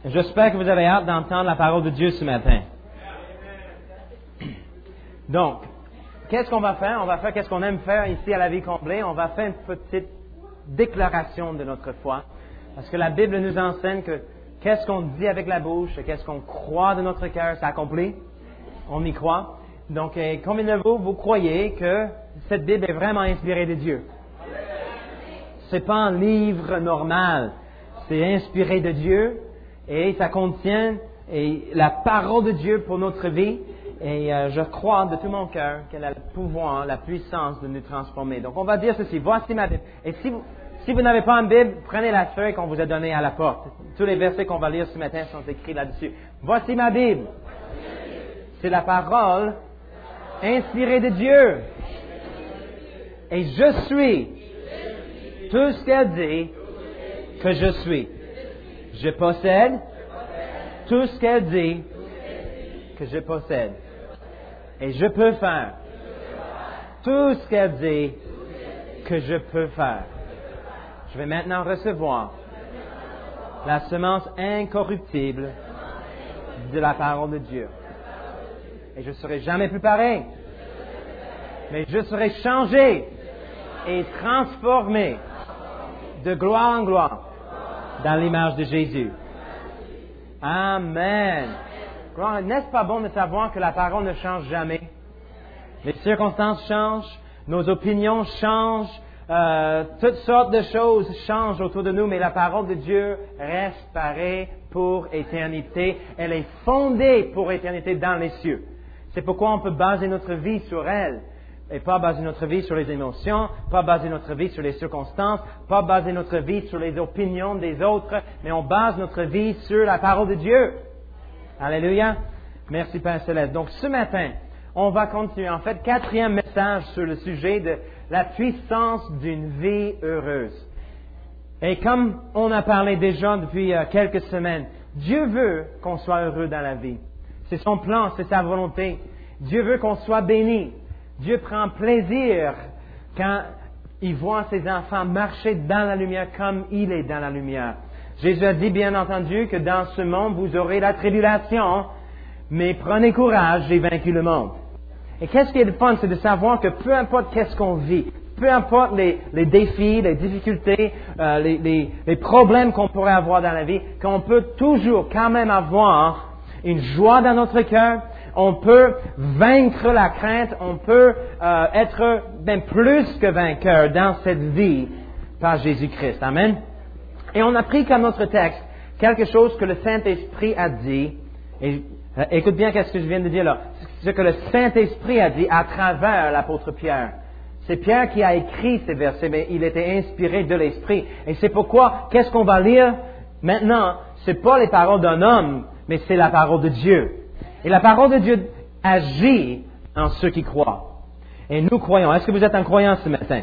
J'espère que vous avez hâte d'entendre la parole de Dieu ce matin. Donc, qu'est-ce qu'on va faire? On va faire qu'est-ce qu'on aime faire ici à la vie complète. On va faire une petite déclaration de notre foi. Parce que la Bible nous enseigne que qu'est-ce qu'on dit avec la bouche et qu'est-ce qu'on croit de notre cœur, c'est accompli. On y croit. Donc, combien de vous croyez que cette Bible est vraiment inspirée de Dieu? C'est pas un livre normal. C'est inspiré de Dieu. Et ça contient la parole de Dieu pour notre vie. Et je crois de tout mon cœur qu'elle a le pouvoir, la puissance de nous transformer. Donc on va dire ceci, voici ma Bible. Et si vous n'avez pas une Bible, prenez la feuille qu'on vous a donnée à la porte. Tous les versets qu'on va lire ce matin sont écrits là-dessus. Voici ma Bible. C'est la parole inspirée de Dieu. Et je suis tout ce qu'elle dit que je suis. Je possède tout ce qu'elle dit que je possède. Et je peux faire tout ce qu'elle dit que je peux faire. Je vais maintenant recevoir la semence incorruptible de la parole de Dieu. Et je ne serai jamais plus pareil. Mais je serai changé et transformé de gloire en gloire dans l'image de Jésus. Amen. N'est-ce pas bon de savoir que la parole ne change jamais? Les circonstances changent, nos opinions changent, toutes sortes de choses changent autour de nous, mais la parole de Dieu reste pareille pour éternité. Elle est fondée pour éternité dans les cieux. C'est pourquoi on peut baser notre vie sur elle. Et pas baser notre vie sur les émotions, pas baser notre vie sur les circonstances, pas baser notre vie sur les opinions des autres, mais on base notre vie sur la parole de Dieu. Alléluia. Merci Père Céleste. Donc ce matin, on va continuer. En fait, 4e message sur le sujet de la puissance d'une vie heureuse. Et comme on a parlé déjà depuis quelques semaines, Dieu veut qu'on soit heureux dans la vie. C'est son plan, c'est sa volonté. Dieu veut qu'on soit béni. Dieu prend plaisir quand il voit ses enfants marcher dans la lumière comme il est dans la lumière. Jésus a dit, bien entendu, que dans ce monde, vous aurez la tribulation, mais prenez courage, j'ai vaincu le monde. Et qu'est-ce qui est le fun, c'est de savoir que peu importe qu'est-ce qu'on vit, peu importe les défis, les difficultés, les problèmes qu'on pourrait avoir dans la vie, qu'on peut toujours quand même avoir une joie dans notre cœur. On peut vaincre la crainte, on peut être bien plus que vainqueur dans cette vie par Jésus-Christ. Amen. Et on a pris comme notre texte quelque chose que le Saint-Esprit a dit. Et écoute bien ce que je viens de dire là. Ce que le Saint-Esprit a dit à travers l'apôtre Pierre. C'est Pierre qui a écrit ces versets, mais il était inspiré de l'Esprit. Et c'est pourquoi, qu'est-ce qu'on va lire maintenant? C'est pas les paroles d'un homme, mais c'est la parole de Dieu. Et la parole de Dieu agit en ceux qui croient. Et nous croyons. Est-ce que vous êtes un croyant ce matin?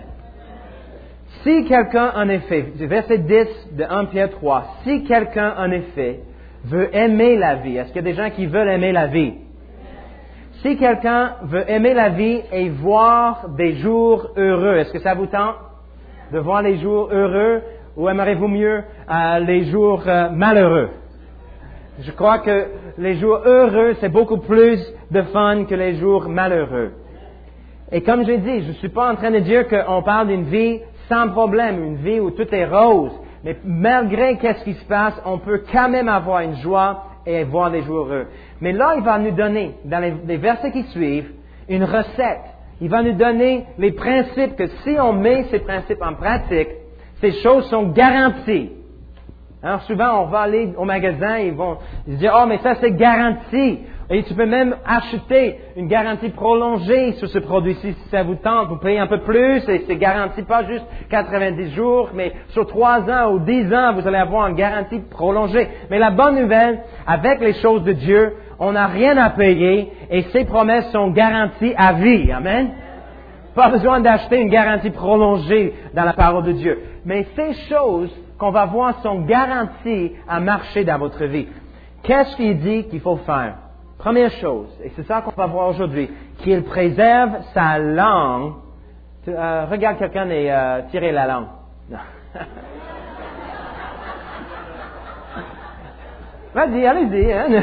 Si quelqu'un, en effet, verset 10 de 1 Pierre 3, si quelqu'un, en effet, veut aimer la vie, est-ce qu'il y a des gens qui veulent aimer la vie? Si quelqu'un veut aimer la vie et voir des jours heureux, est-ce que ça vous tente de voir les jours heureux ou aimeriez-vous mieux les jours malheureux? Je crois que les jours heureux, c'est beaucoup plus de fun que les jours malheureux. Et comme j'ai dit, je ne suis pas en train de dire qu'on parle d'une vie sans problème, une vie où tout est rose. Mais malgré qu'est-ce qui se passe, on peut quand même avoir une joie et voir les jours heureux. Mais là, il va nous donner, dans les versets qui suivent, une recette. Il va nous donner les principes que si on met ces principes en pratique, ces choses sont garanties. Alors souvent, on va aller au magasin, ils vont se dire, oh, mais ça c'est garanti. Et tu peux même acheter une garantie prolongée sur ce produit-ci si ça vous tente. Vous payez un peu plus et c'est garanti pas juste 90 jours, mais sur 3 ans ou 10 ans, vous allez avoir une garantie prolongée. Mais la bonne nouvelle, avec les choses de Dieu, on n'a rien à payer et ces promesses sont garanties à vie. Amen. Pas besoin d'acheter une garantie prolongée dans la parole de Dieu. Mais ces choses qu'on va voir sont garanties à marcher dans votre vie. Qu'est-ce qu'il dit qu'il faut faire? Première chose, et c'est ça qu'on va voir aujourd'hui, qu'il préserve sa langue. Regarde quelqu'un et tirer la langue. Vas-y, allez-y. Hein?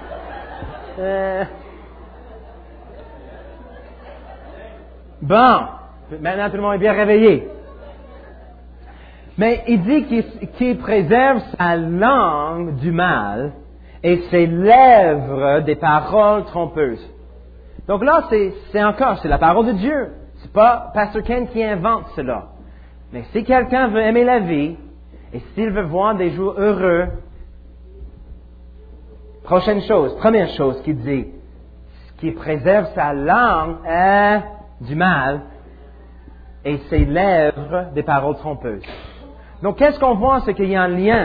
Bon, maintenant tout le monde est bien réveillé. Mais il dit qu'il préserve sa langue du mal et ses lèvres des paroles trompeuses. Donc là, c'est la parole de Dieu. C'est pas Pasteur Ken qui invente cela. Mais si quelqu'un veut aimer la vie et s'il veut voir des jours heureux, première chose qu'il dit, qui préserve sa langue du mal et ses lèvres des paroles trompeuses. Donc, qu'est-ce qu'on voit? C'est qu'il y a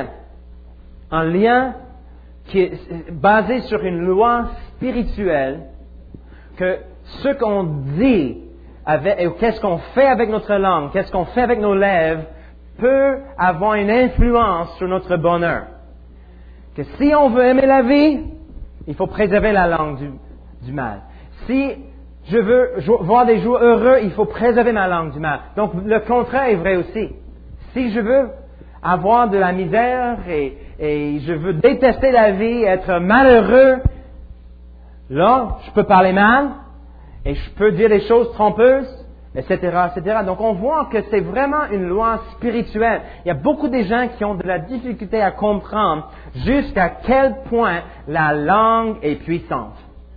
un lien qui est basé sur une loi spirituelle, que ce qu'on dit, qu'est-ce qu'on fait avec notre langue, qu'est-ce qu'on fait avec nos lèvres, peut avoir une influence sur notre bonheur. Que si on veut aimer la vie, il faut préserver la langue du mal. Si je veux voir des jours heureux, il faut préserver ma langue du mal. Donc, le contraire est vrai aussi. Si je veux avoir de la misère et je veux détester la vie, être malheureux, là, je peux parler mal et je peux dire des choses trompeuses, etc., etc. Donc, on voit que c'est vraiment une loi spirituelle. Il y a beaucoup de gens qui ont de la difficulté à comprendre jusqu'à quel point la langue est puissante.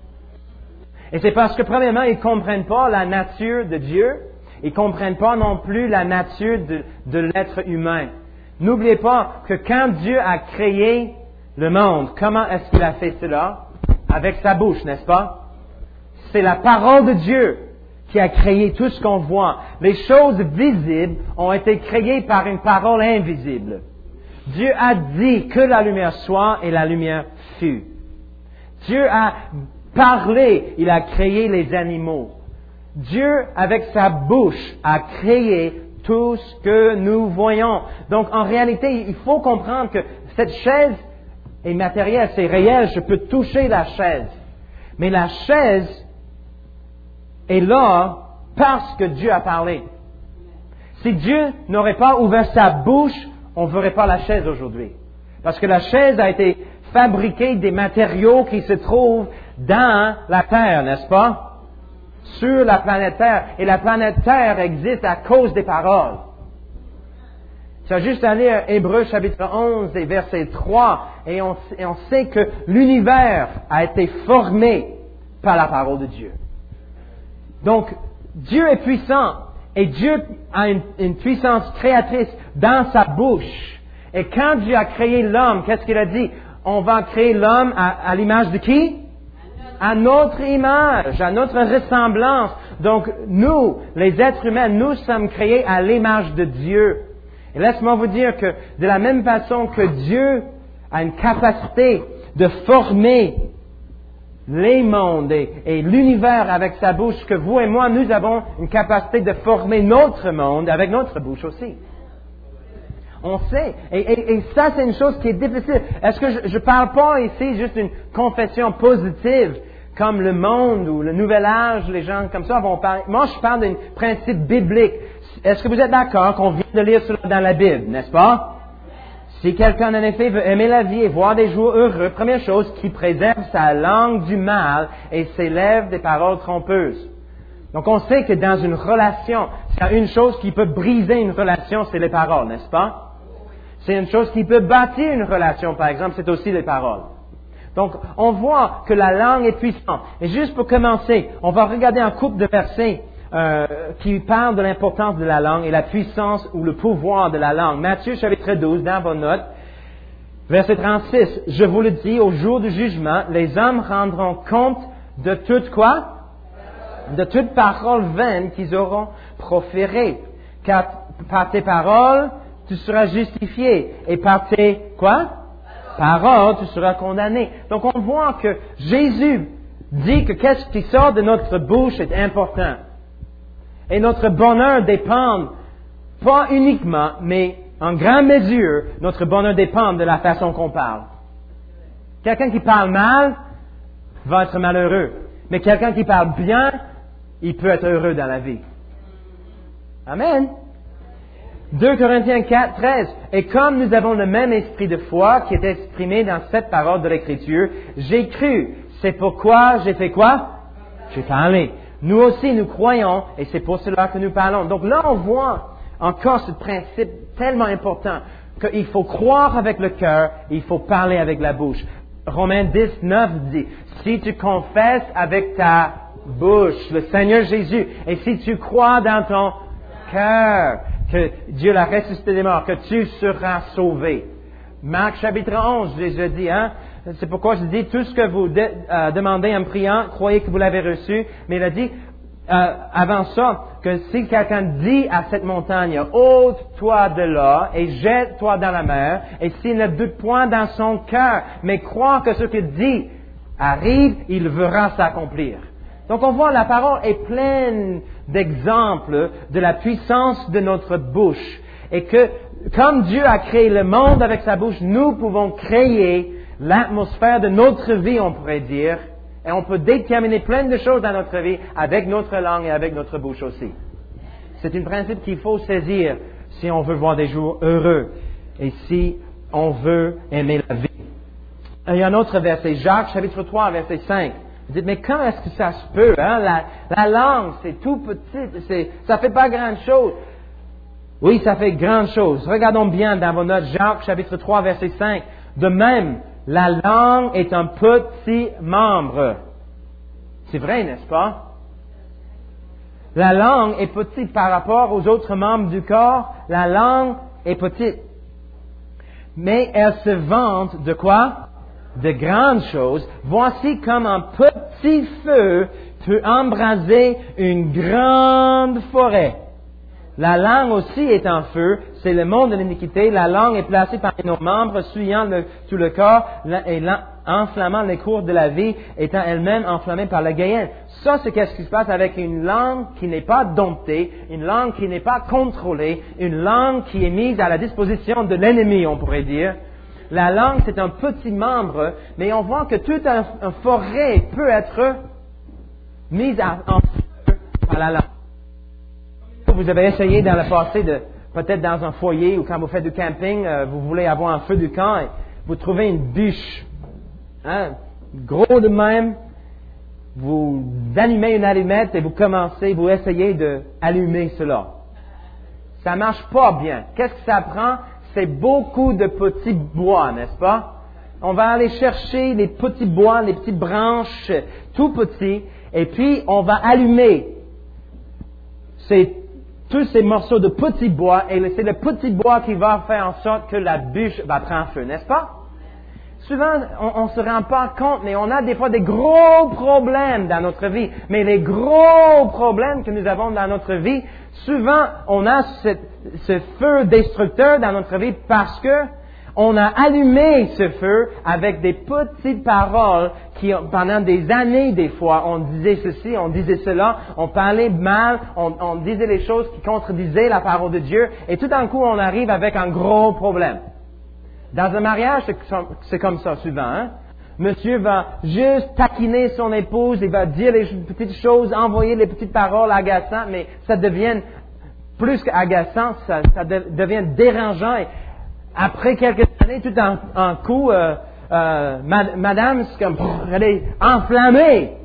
Et c'est parce que, premièrement, ils ne comprennent pas la nature de Dieu. Ils ne comprennent pas non plus la nature de l'être humain. N'oubliez pas que quand Dieu a créé le monde, comment est-ce qu'il a fait cela? Avec sa bouche, n'est-ce pas? C'est la parole de Dieu qui a créé tout ce qu'on voit. Les choses visibles ont été créées par une parole invisible. Dieu a dit que la lumière soit et la lumière fut. Dieu a parlé, il a créé les animaux. Dieu, avec sa bouche, a créé tout ce que nous voyons. Donc, en réalité, il faut comprendre que cette chaise est matérielle, c'est réel, je peux toucher la chaise. Mais la chaise est là parce que Dieu a parlé. Si Dieu n'aurait pas ouvert sa bouche, on ne verrait pas la chaise aujourd'hui. Parce que la chaise a été fabriquée des matériaux qui se trouvent dans la terre, n'est-ce pas? Sur la planète Terre. Et la planète Terre existe à cause des paroles. Tu as juste à lire Hébreux chapitre 11 et verset 3 et on sait que l'univers a été formé par la parole de Dieu. Donc, Dieu est puissant et Dieu a une puissance créatrice dans sa bouche. Et quand Dieu a créé l'homme, qu'est-ce qu'il a dit? On va créer l'homme à l'image de qui? À notre image, à notre ressemblance. Donc, nous, les êtres humains, nous sommes créés à l'image de Dieu. Et laisse-moi vous dire que de la même façon que Dieu a une capacité de former les mondes et l'univers avec sa bouche, que vous et moi, nous avons une capacité de former notre monde avec notre bouche aussi. On sait. Et ça, c'est une chose qui est difficile. Est-ce que je parle pas ici juste d'une confession positive, comme le monde ou le nouvel âge, les gens comme ça vont parler. Moi, je parle d'un principe biblique. Est-ce que vous êtes d'accord qu'on vient de lire cela dans la Bible, n'est-ce pas? Si quelqu'un, en effet, veut aimer la vie et voir des jours heureux, première chose, qu'il préserve sa langue du mal et ses lèvres des paroles trompeuses. Donc, on sait que dans une relation, s'il y a une chose qui peut briser une relation, c'est les paroles, n'est-ce pas? C'est une chose qui peut bâtir une relation, par exemple, c'est aussi les paroles. Donc, on voit que la langue est puissante. Et juste pour commencer, on va regarder un couple de versets qui parlent de l'importance de la langue et la puissance ou le pouvoir de la langue. Matthieu chapitre 12, dans vos notes, verset 36. Je vous le dis, au jour du jugement, les hommes rendront compte de toute quoi? De toute parole vaine qu'ils auront proférée. Car par tes paroles, tu seras justifié. Et par tes, quoi? Paroles, tu seras condamné. Donc, on voit que Jésus dit que qu'est-ce qui sort de notre bouche est important. Et notre bonheur dépend, pas uniquement, mais en grande mesure, notre bonheur dépend de la façon qu'on parle. Quelqu'un qui parle mal va être malheureux. Mais quelqu'un qui parle bien, il peut être heureux dans la vie. Amen. 2 Corinthiens 4, 13. Et comme nous avons le même esprit de foi qui est exprimé dans cette parole de l'Écriture, j'ai cru. C'est pourquoi j'ai fait quoi? J'ai parlé. Nous aussi, nous croyons et c'est pour cela que nous parlons. Donc là, on voit encore ce principe tellement important qu'il faut croire avec le cœur et il faut parler avec la bouche. Romains 10, 9 dit, si tu confesses avec ta bouche le Seigneur Jésus et si tu crois dans ton cœur que Dieu l'a ressuscité des morts, que tu seras sauvé. Marc chapitre 11, Jésus dit, c'est pourquoi je dis, tout ce que vous demandez en priant, croyez que vous l'avez reçu. Mais il a dit, avant ça, que si quelqu'un dit à cette montagne, ôte-toi de là et jette-toi dans la mer, et s'il ne doute point dans son cœur, mais croit que ce qu'il dit arrive, il verra s'accomplir. Donc on voit la parole est pleine d'exemples de la puissance de notre bouche. Et que, comme Dieu a créé le monde avec sa bouche, nous pouvons créer l'atmosphère de notre vie, on pourrait dire, et on peut déterminer plein de choses dans notre vie avec notre langue et avec notre bouche aussi. C'est un principe qu'il faut saisir si on veut voir des jours heureux et si on veut aimer la vie. Il y a un autre verset, Jacques chapitre 3, verset 5. Vous dites, mais comment est-ce que ça se peut? La langue, c'est tout petit, ça fait pas grand-chose. Oui, ça fait grand-chose. Regardons bien dans vos notes, Jacques chapitre 3, verset 5. De même, la langue est un petit membre. C'est vrai, n'est-ce pas? La langue est petite par rapport aux autres membres du corps. La langue est petite. Mais elle se vante de quoi? De grandes choses. Voici comme un petit feu peut embraser une grande forêt. La langue aussi est un feu, c'est le monde de l'iniquité. La langue est placée parmi nos membres, souillant tout le corps et enflammant les cours de la vie, étant elle-même enflammée par la gaïenne. Ça, c'est qu'est-ce qui se passe avec une langue qui n'est pas domptée, une langue qui n'est pas contrôlée, une langue qui est mise à la disposition de l'ennemi, on pourrait dire. La langue, c'est un petit membre, mais on voit que toute une forêt peut être mise en feu par la langue. Vous avez essayé dans le passé peut-être dans un foyer ou quand vous faites du camping, vous voulez avoir un feu du camp et vous trouvez une bûche, gros de même, vous allumez une allumette et vous essayez d'allumer cela. Ça marche pas bien. Qu'est-ce que ça prend? C'est beaucoup de petits bois, n'est-ce pas? On va aller chercher les petits bois, les petites branches, tout petits, et puis on va allumer tous ces morceaux de petits bois, et c'est le petit bois qui va faire en sorte que la bûche va prendre feu, n'est-ce pas? Souvent, on ne se rend pas compte, mais on a des fois des gros problèmes dans notre vie. Mais les gros problèmes que nous avons dans notre vie, souvent, on a ce feu destructeur dans notre vie parce que on a allumé ce feu avec des petites paroles qui, pendant des années, des fois, on disait ceci, on disait cela, on parlait mal, on disait les choses qui contredisaient la parole de Dieu, et tout d'un coup, on arrive avec un gros problème. Dans un mariage, c'est comme ça souvent. Monsieur va juste taquiner son épouse, il va dire les petites choses, envoyer les petites paroles agaçantes, mais ça devient plus qu'agaçant, ça devient dérangeant. Et après quelques années, tout en coup, madame, c'est comme, elle est enflammée.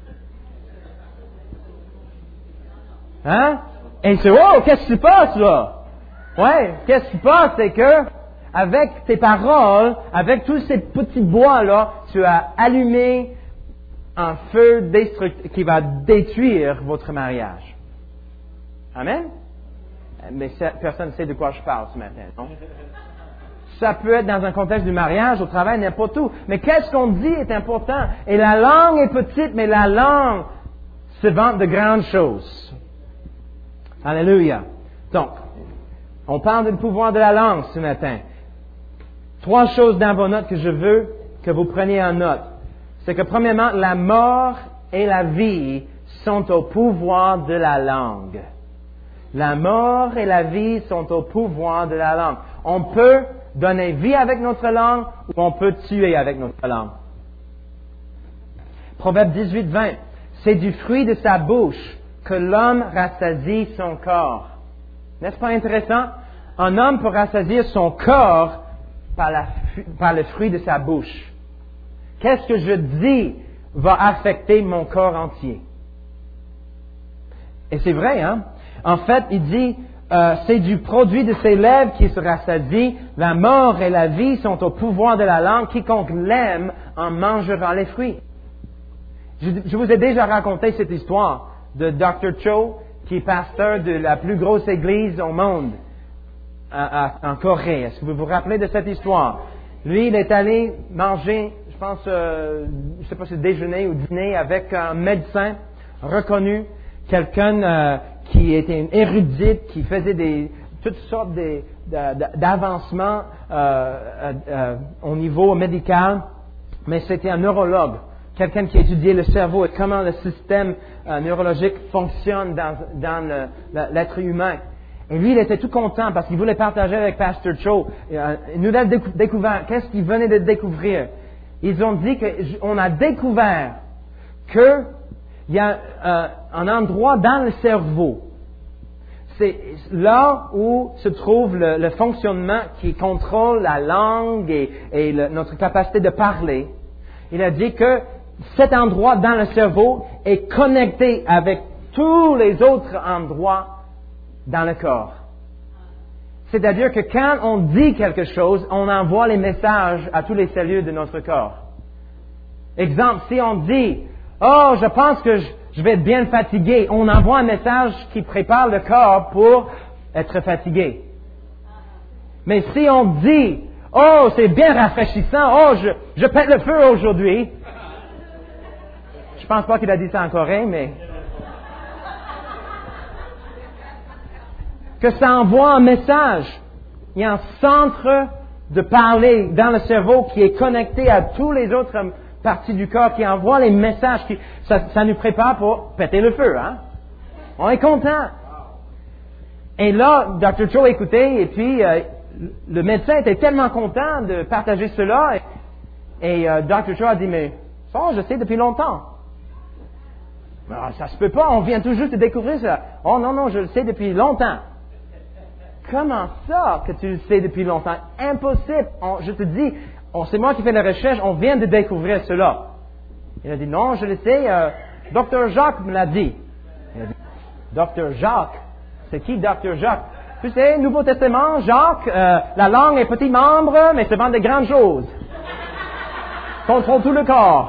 Et c'est, qu'est-ce qui se passe là? Ouais, qu'est-ce qui se passe, c'est que, avec tes paroles, avec tous ces petits bois-là, tu as allumé un feu destructeur qui va détruire votre mariage. Amen? Mais personne ne sait de quoi je parle ce matin, non? Ça peut être dans un contexte du mariage, au travail, n'importe où. Mais qu'est-ce qu'on dit est important. Et la langue est petite, mais la langue se vante de grandes choses. Alléluia. Donc, on parle du pouvoir de la langue ce matin. 3 choses dans vos notes que je veux que vous preniez en note. C'est que premièrement, la mort et la vie sont au pouvoir de la langue. La mort et la vie sont au pouvoir de la langue. On peut donner vie avec notre langue ou on peut tuer avec notre langue. Proverbe 18, 20. C'est du fruit de sa bouche que l'homme rassasie son corps. N'est-ce pas intéressant? un homme peut rassasier son corps par le fruit de sa bouche. Qu'est-ce que je dis va affecter mon corps entier. Et c'est vrai, hein? En fait, il dit, c'est du produit de ses lèvres qui se rassasie. La mort et la vie sont au pouvoir de la langue. Quiconque l'aime en mangera les fruits. Je vous ai déjà raconté cette histoire de Dr. Cho, qui est pasteur de la plus grosse église au monde, en Corée. Est-ce que vous vous rappelez de cette histoire? Lui, il est allé manger, je pense, je ne sais pas si déjeuner ou dîner avec un médecin reconnu, quelqu'un qui était une érudite, qui faisait toutes sortes d'avancements au niveau médical, mais c'était un neurologue, quelqu'un qui étudiait le cerveau et comment le système neurologique fonctionne dans l'être humain. Et lui, il était tout content parce qu'il voulait partager avec Pasteur Cho une nouvelle découverte. Qu'est-ce qu'il venait de découvrir? Ils ont dit qu'on a découvert qu'il y a un endroit dans le cerveau. C'est là où se trouve le fonctionnement qui contrôle la langue et notre capacité de parler. Il a dit que cet endroit dans le cerveau est connecté avec tous les autres endroits dans le corps. C'est-à-dire que quand on dit quelque chose, on envoie les messages à tous les cellules de notre corps. Exemple, si on dit « Oh, je pense que je vais être bien fatigué », on envoie un message qui prépare le corps pour être fatigué. Mais si on dit « Oh, c'est bien rafraîchissant, oh, je pète le feu aujourd'hui », je pense pas qu'il a dit ça en Corée, mais que ça envoie un message. Il y a un centre de parler dans le cerveau qui est connecté à tous les autres parties du corps qui envoie les messages. Ça nous prépare pour péter le feu. Hein? On est content. Et là, Dr. Cho écoutait et puis le médecin était tellement content de partager cela. Et Dr. Cho a dit, mais ça, je sais depuis longtemps. Alors, ça se peut pas, on vient tout juste de découvrir ça. Oh non, je le sais depuis longtemps. Comment ça que tu le sais depuis longtemps? Impossible. Je te dis, c'est moi qui fais la recherche, on vient de découvrir cela. Il a dit, non, je le sais, Dr. Jacques me l'a dit. Il a dit, Dr. Jacques? C'est qui Dr. Jacques? Tu sais, Nouveau Testament, Jacques, la langue est petit membre, mais se vend de grandes choses. Contrôle tout le corps.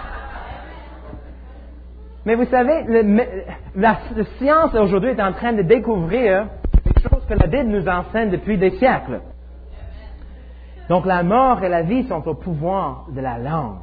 Mais vous savez, la science aujourd'hui est en train de découvrir des choses que la Bible nous enseigne depuis des siècles. Donc la mort et la vie sont au pouvoir de la langue.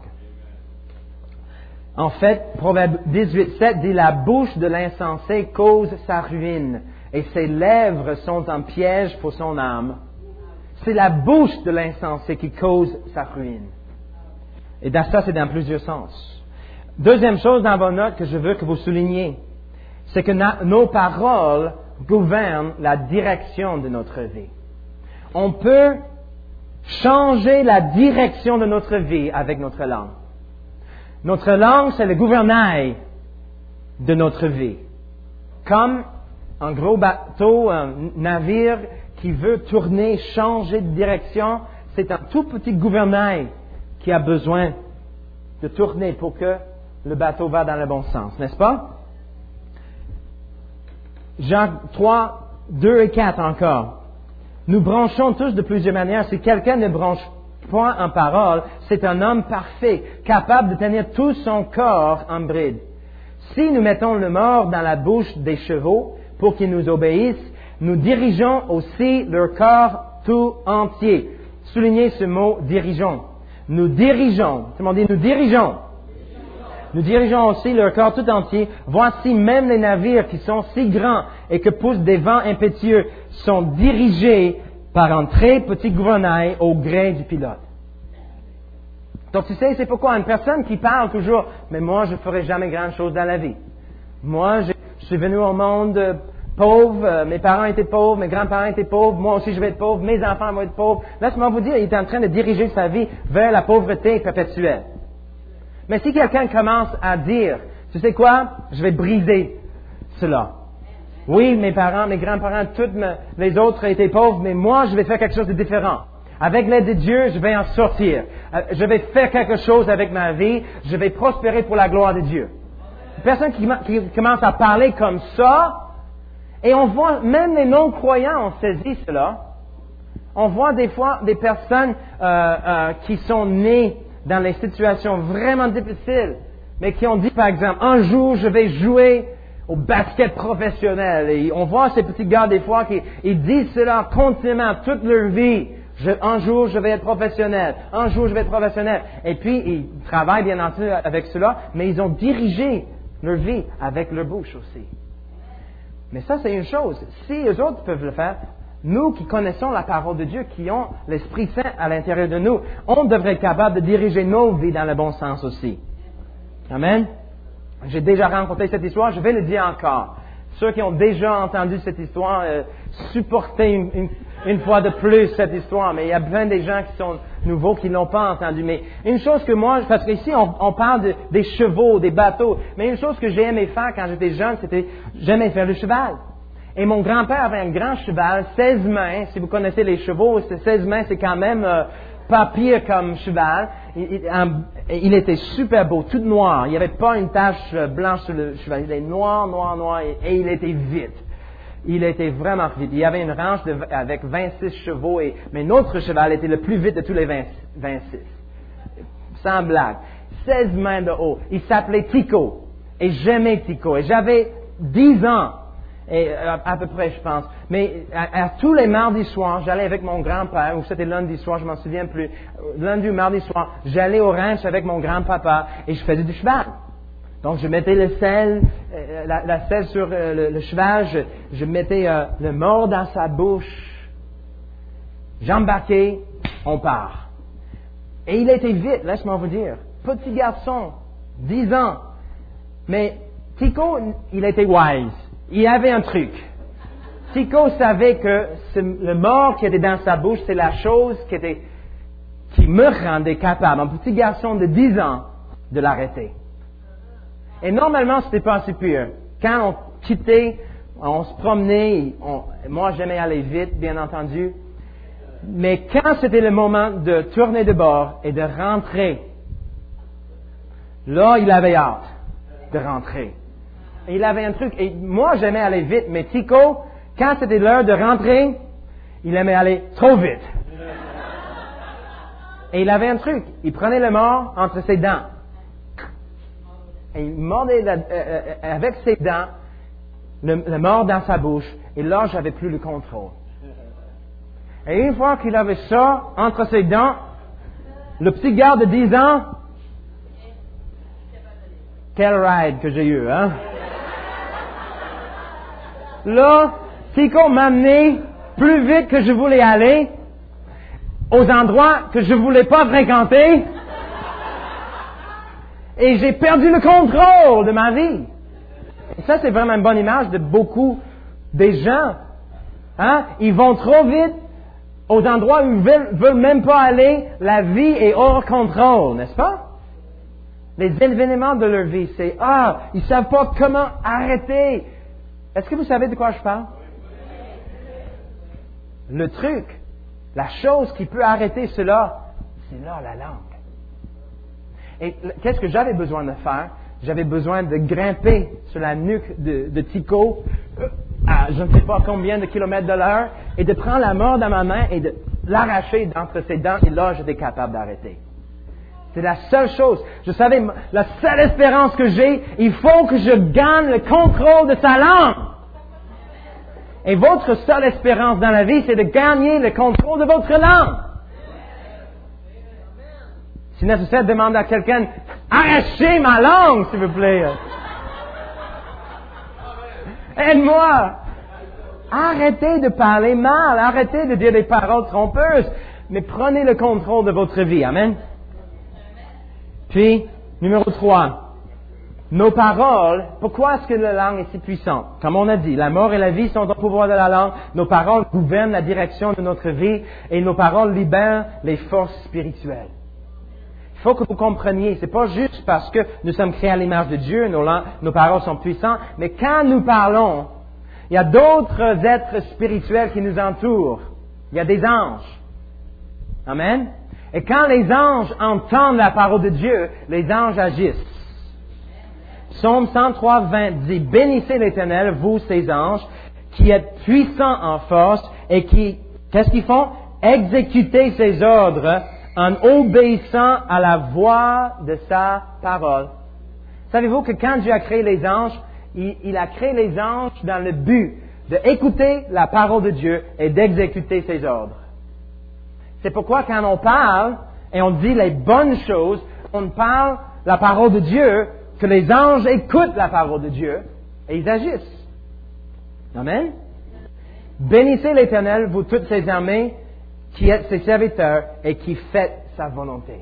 En fait, Proverbe 18:7 dit « La bouche de l'insensé cause sa ruine, et ses lèvres sont un piège pour son âme. » C'est la bouche de l'insensé qui cause sa ruine. Et ça, c'est dans plusieurs sens. Deuxième chose dans vos notes que je veux que vous souligniez, c'est que nos paroles gouvernent la direction de notre vie. On peut changer la direction de notre vie avec notre langue. Notre langue, c'est le gouvernail de notre vie. Comme un gros bateau, un navire qui veut tourner, changer de direction, c'est un tout petit gouvernail qui a besoin de tourner pour que le bateau va dans le bon sens, n'est-ce pas? Jean 3, 2 et 4 encore. Nous branchons tous de plusieurs manières. Si quelqu'un ne branche point en parole, c'est un homme parfait, capable de tenir tout son corps en bride. Si nous mettons le mort dans la bouche des chevaux pour qu'ils nous obéissent, nous dirigeons aussi leur corps tout entier. Soulignez ce mot dirigeons. Nous dirigeons. Tout le monde dit nous dirigeons. Nous dirigeons aussi leur corps tout entier. Voici même les navires qui sont si grands et que poussent des vents impétueux sont dirigés par un très petit gouvernail au gré du pilote. Donc tu sais, c'est pourquoi une personne qui parle toujours « Mais moi, je ne ferai jamais grand chose dans la vie. Moi, je suis venu au monde pauvre, mes parents étaient pauvres, mes grands-parents étaient pauvres, moi aussi je vais être pauvre, mes enfants vont être pauvres. » Laisse-moi vous dire, il est en train de diriger sa vie vers la pauvreté perpétuelle. Mais si quelqu'un commence à dire, tu sais quoi, je vais briser cela. Oui, mes parents, mes grands-parents, les autres étaient pauvres, mais moi, je vais faire quelque chose de différent. Avec l'aide de Dieu, je vais en sortir. Je vais faire quelque chose avec ma vie. Je vais prospérer pour la gloire de Dieu. Une personne qui commence à parler comme ça, et on voit, même les non-croyants ont saisi cela. On voit des fois des personnes qui sont nées dans des situations vraiment difficiles, mais qui ont dit, par exemple, un jour, je vais jouer au basket professionnel. Et on voit ces petits gars, des fois, qui ils disent cela continuellement toute leur vie. Un jour, je vais être professionnel. Un jour, je vais être professionnel. Et puis, ils travaillent bien entendu avec cela, mais ils ont dirigé leur vie avec leur bouche aussi. Mais ça, c'est une chose. Si eux autres peuvent le faire, nous qui connaissons la parole de Dieu, qui ont l'Esprit Saint à l'intérieur de nous, on devrait être capable de diriger nos vies dans le bon sens aussi. Amen. J'ai déjà rencontré cette histoire, je vais le dire encore. Ceux qui ont déjà entendu cette histoire, supportez une fois de plus cette histoire, mais il y a plein de gens qui sont nouveaux qui ne l'ont pas entendu. Mais une chose que moi, parce qu'ici on parle des chevaux, des bateaux, mais une chose que j'ai aimé faire quand j'étais jeune, c'était j'aimais faire le cheval. Et mon grand-père avait un grand cheval, 16 mains. Si vous connaissez les chevaux, 16 mains, c'est quand même pas pire comme cheval. Il était super beau, tout noir. Il n'y avait pas une tache blanche sur le cheval. Il était noir, et il était vite. Il était vraiment vite. Il y avait une ranche avec 26 chevaux, mais notre cheval était le plus vite de tous les 26. Sans blague. 16 mains de haut. Il s'appelait Tico. Et j'aimais Tico. Et j'avais 10 ans. Et à peu près, je pense. Mais à tous les mardis soirs, j'allais avec mon grand-père, ou c'était lundi soir, je m'en souviens plus. Lundi ou mardi soir, j'allais au ranch avec mon grand-papa et je faisais du cheval. Donc, je mettais le sel, la selle sur le cheval, je mettais le mors dans sa bouche, j'embarquais, on part. Et il était vite, laisse-moi vous dire. Petit garçon, 10 ans. Mais Tico, il était wise. Il avait un truc. Tico savait que le mort qui était dans sa bouche, c'est la chose qui me rendait capable, un petit garçon de 10 ans, de l'arrêter. Et normalement, c'était pas si pire. Quand on quittait, on se promenait, moi j'aimais aller vite, bien entendu. Mais quand c'était le moment de tourner de bord et de rentrer, là, il avait hâte de rentrer. Il avait un truc, et moi j'aimais aller vite, mais Tico, quand c'était l'heure de rentrer, il aimait aller trop vite. Et il avait un truc, il prenait le mort entre ses dents. Et il mordait avec ses dents le mort dans sa bouche, et là j'avais plus le contrôle. Et une fois qu'il avait ça entre ses dents, le petit gars de 10 ans, quel ride que j'ai eu, hein? Là, Tico m'a amené plus vite que je voulais aller, aux endroits que je voulais pas fréquenter, et j'ai perdu le contrôle de ma vie. Et ça, c'est vraiment une bonne image de beaucoup des gens. Hein? Ils vont trop vite aux endroits où ils veulent même pas aller. La vie est hors contrôle, n'est-ce pas? Les événements de leur vie, c'est ils savent pas comment arrêter. Est-ce que vous savez de quoi je parle? Le truc, la chose qui peut arrêter cela, c'est là la langue. Et qu'est-ce que j'avais besoin de faire? J'avais besoin de grimper sur la nuque de Tico à je ne sais pas combien de kilomètres de l'heure et de prendre la mort dans ma main et de l'arracher d'entre ses dents et là j'étais capable d'arrêter. C'est la seule chose. Je savais, la seule espérance que j'ai, il faut que je gagne le contrôle de sa langue. Et votre seule espérance dans la vie, c'est de gagner le contrôle de votre langue. Si nécessaire, demande à quelqu'un, arrachez ma langue, s'il vous plaît. Aide-moi. Arrêtez de parler mal, arrêtez de dire des paroles trompeuses, mais prenez le contrôle de votre vie. Amen. Puis, numéro 3. Nos paroles, pourquoi est-ce que la langue est si puissante? Comme on a dit, la mort et la vie sont au pouvoir de la langue. Nos paroles gouvernent la direction de notre vie et nos paroles libèrent les forces spirituelles. Il faut que vous compreniez, c'est pas juste parce que nous sommes créés à l'image de Dieu, nos paroles sont puissantes, mais quand nous parlons, Il y a d'autres êtres spirituels qui nous entourent. Il y a des anges. Amen. Et quand les anges entendent la parole de Dieu, les anges agissent. Psaume 103, 20 dit, « Bénissez l'Éternel, vous, ses anges, qui êtes puissants en force et qui, qu'est-ce qu'ils font? Exécutez ses ordres en obéissant à la voix de sa parole. » Savez-vous que quand Dieu a créé les anges, il a créé les anges dans le but d'écouter la parole de Dieu et d'exécuter ses ordres. C'est pourquoi quand on parle et on dit les bonnes choses, on parle la parole de Dieu, que les anges écoutent la parole de Dieu et ils agissent. Amen. Bénissez l'Éternel, vous toutes ses armées, qui êtes ses serviteurs et qui faites sa volonté.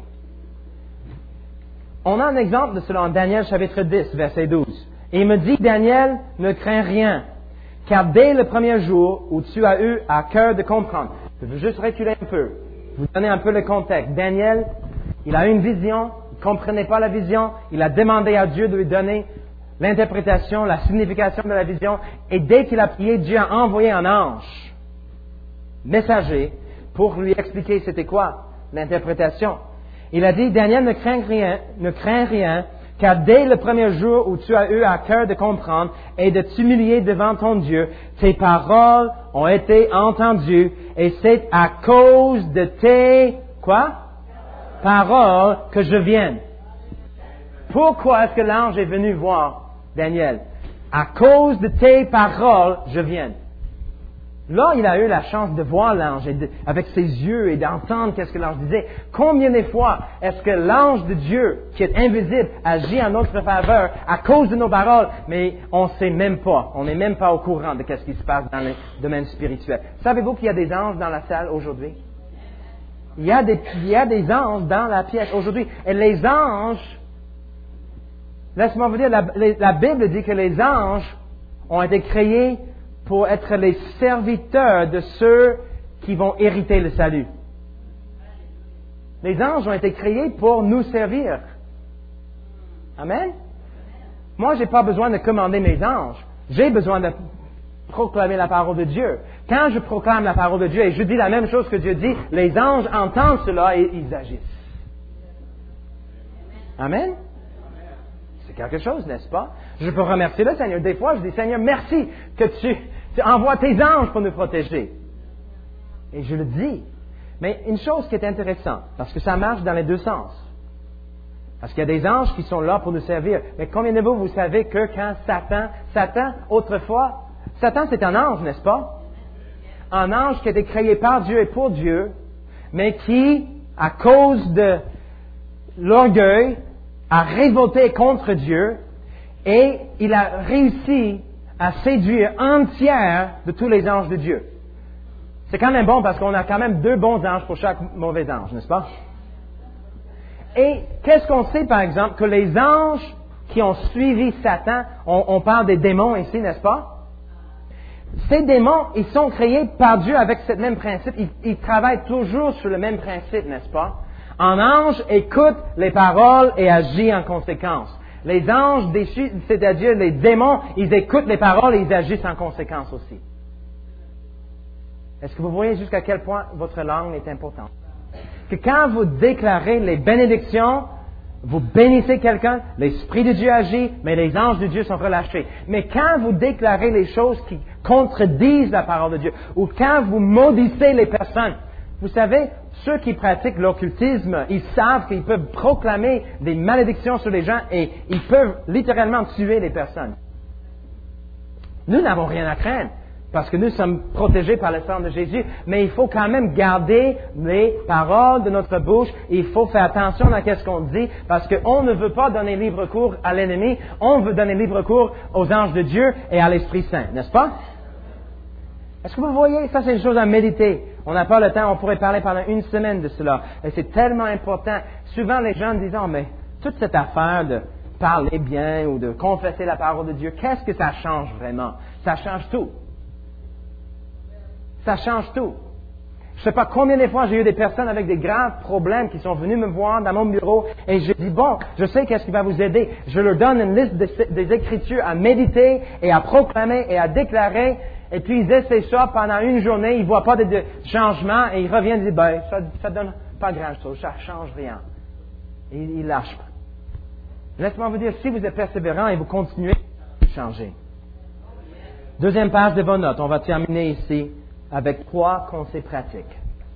On a un exemple de cela en Daniel chapitre 10, verset 12. Et il me dit, Daniel, ne crains rien, car dès le premier jour où tu as eu à cœur de comprendre, je veux juste reculer un peu, vous donner un peu le contexte. Daniel, il a eu une vision, il ne comprenait pas la vision, il a demandé à Dieu de lui donner l'interprétation, la signification de la vision, et dès qu'il a prié, Dieu a envoyé un ange, messager, pour lui expliquer c'était quoi l'interprétation. Il a dit, Daniel, ne crains rien, car dès le premier jour où tu as eu à cœur de comprendre et de t'humilier devant ton Dieu, tes paroles ont été entendues, et c'est à cause de tes, quoi? Paroles que je vienne. Pourquoi est-ce que l'ange est venu voir Daniel? À cause de tes paroles, je viens. Là, il a eu la chance de voir l'ange avec ses yeux et d'entendre qu'est-ce que l'ange disait. Combien de fois est-ce que l'ange de Dieu, qui est invisible, agit en notre faveur à cause de nos paroles, mais on ne sait même pas, on n'est même pas au courant de qu'est-ce qui se passe dans le domaine spirituel. Savez-vous qu'il y a des anges dans la salle aujourd'hui? Il y a des anges dans la pièce aujourd'hui. Et les anges, laisse-moi vous dire, la Bible dit que les anges ont été créés pour être les serviteurs de ceux qui vont hériter le salut. Les anges ont été créés pour nous servir. Amen? Moi, je n'ai pas besoin de commander mes anges. J'ai besoin de proclamer la parole de Dieu. Quand je proclame la parole de Dieu et je dis la même chose que Dieu dit, les anges entendent cela et ils agissent. Amen? C'est quelque chose, n'est-ce pas? Je peux remercier le Seigneur. Des fois, je dis, Seigneur, merci que tu envoies tes anges pour nous protéger. Et je le dis. Mais une chose qui est intéressante, parce que ça marche dans les deux sens. Parce qu'il y a des anges qui sont là pour nous servir. Mais combien de vous savez que quand Satan, autrefois, Satan c'est un ange, n'est-ce pas? Un ange qui a été créé par Dieu et pour Dieu, mais qui, à cause de l'orgueil, a révolté contre Dieu et il a réussi à séduire entière de tous les anges de Dieu. C'est quand même bon parce qu'on a quand même 2 bons anges pour chaque mauvais ange, n'est-ce pas? Et qu'est-ce qu'on sait, par exemple, que les anges qui ont suivi Satan, on parle des démons ici, n'est-ce pas? Ces démons, ils sont créés par Dieu avec ce même principe. Ils travaillent toujours sur le même principe, n'est-ce pas? Un ange écoute les paroles et agit en conséquence. Les anges déchus, c'est-à-dire les démons, ils écoutent les paroles et ils agissent en conséquence aussi. Est-ce que vous voyez jusqu'à quel point votre langue est importante? Que quand vous déclarez les bénédictions, vous bénissez quelqu'un, l'Esprit de Dieu agit, mais les anges de Dieu sont relâchés. Mais quand vous déclarez les choses qui contredisent la parole de Dieu, ou quand vous maudissez les personnes, vous savez, ceux qui pratiquent l'occultisme, ils savent qu'ils peuvent proclamer des malédictions sur les gens et ils peuvent littéralement tuer les personnes. Nous n'avons rien à craindre parce que nous sommes protégés par le sang de Jésus, mais il faut quand même garder les paroles de notre bouche et il faut faire attention à ce qu'on dit parce qu'on ne veut pas donner libre cours à l'ennemi, on veut donner libre cours aux anges de Dieu et à l'Esprit Saint, n'est-ce pas? Est-ce que vous voyez? Ça, c'est une chose à méditer. On n'a pas le temps, on pourrait parler pendant 1 semaine de cela. Et c'est tellement important. Souvent, les gens disent, oh, mais toute cette affaire de parler bien ou de confesser la parole de Dieu, qu'est-ce que ça change vraiment? Ça change tout. Ça change tout. Je ne sais pas combien de fois j'ai eu des personnes avec des graves problèmes qui sont venues me voir dans mon bureau et je dis, bon, je sais qu'est-ce qui va vous aider. Je leur donne une liste des Écritures à méditer et à proclamer et à déclarer. Et puis ils essaient ça pendant une journée, ils ne voient pas de changement et ils reviennent et disent, ben, ça donne pas grand-chose, ça ne change rien. Et ils lâchent pas. Laissez-moi vous dire, si vous êtes persévérant et vous continuez, vous changez. Deuxième page de vos notes, on va terminer ici avec 3 conseils pratiques.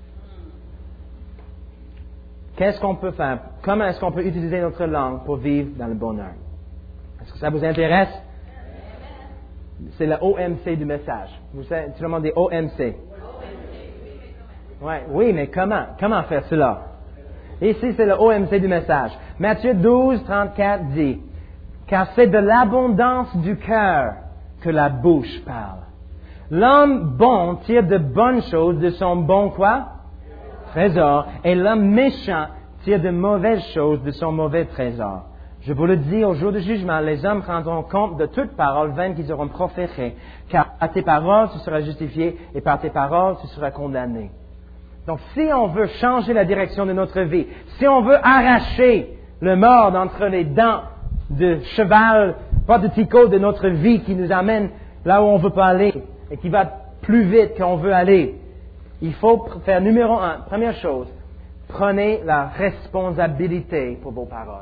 Qu'est-ce qu'on peut faire? Comment est-ce qu'on peut utiliser notre langue pour vivre dans le bonheur? Est-ce que ça vous intéresse? C'est le OMC du message. Vous savez, tout le monde dit OMC. Ouais, oui, mais comment? Comment faire cela? Ici, c'est le OMC du message. Matthieu 12, 34 dit, « Car c'est de l'abondance du cœur que la bouche parle. L'homme bon tire de bonnes choses de son bon quoi? Trésor. Et l'homme méchant tire de mauvaises choses de son mauvais trésor. Je vous le dis, au jour du jugement, les hommes prendront compte de toute parole vaine qu'ils auront proférée, car à tes paroles tu seras justifié et par tes paroles tu seras condamné. » Donc, si on veut changer la direction de notre vie, si on veut arracher le mort d'entre les dents de cheval, pas de ticot de notre vie qui nous amène là où on ne veut pas aller et qui va plus vite qu'on veut aller, il faut faire numéro 1, première chose, prenez la responsabilité pour vos paroles.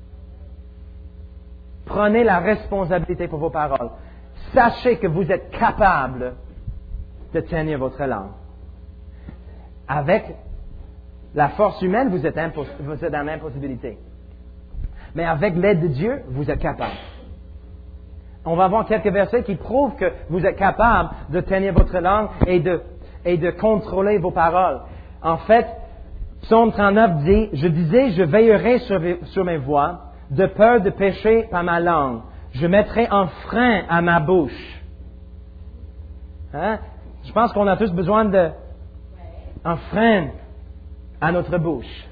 Prenez la responsabilité pour vos paroles. Sachez que vous êtes capable de tenir votre langue. Avec la force humaine, vous êtes en impossibilité. Mais avec l'aide de Dieu, vous êtes capable. On va voir quelques versets qui prouvent que vous êtes capable de tenir votre langue et de contrôler vos paroles. En fait, Psaume 39 dit, « Je disais, je veillerai sur mes voies, de peur de pécher par ma langue. Je mettrai un frein à ma bouche. » Hein? Je pense qu'on a tous besoin d'un frein à notre bouche.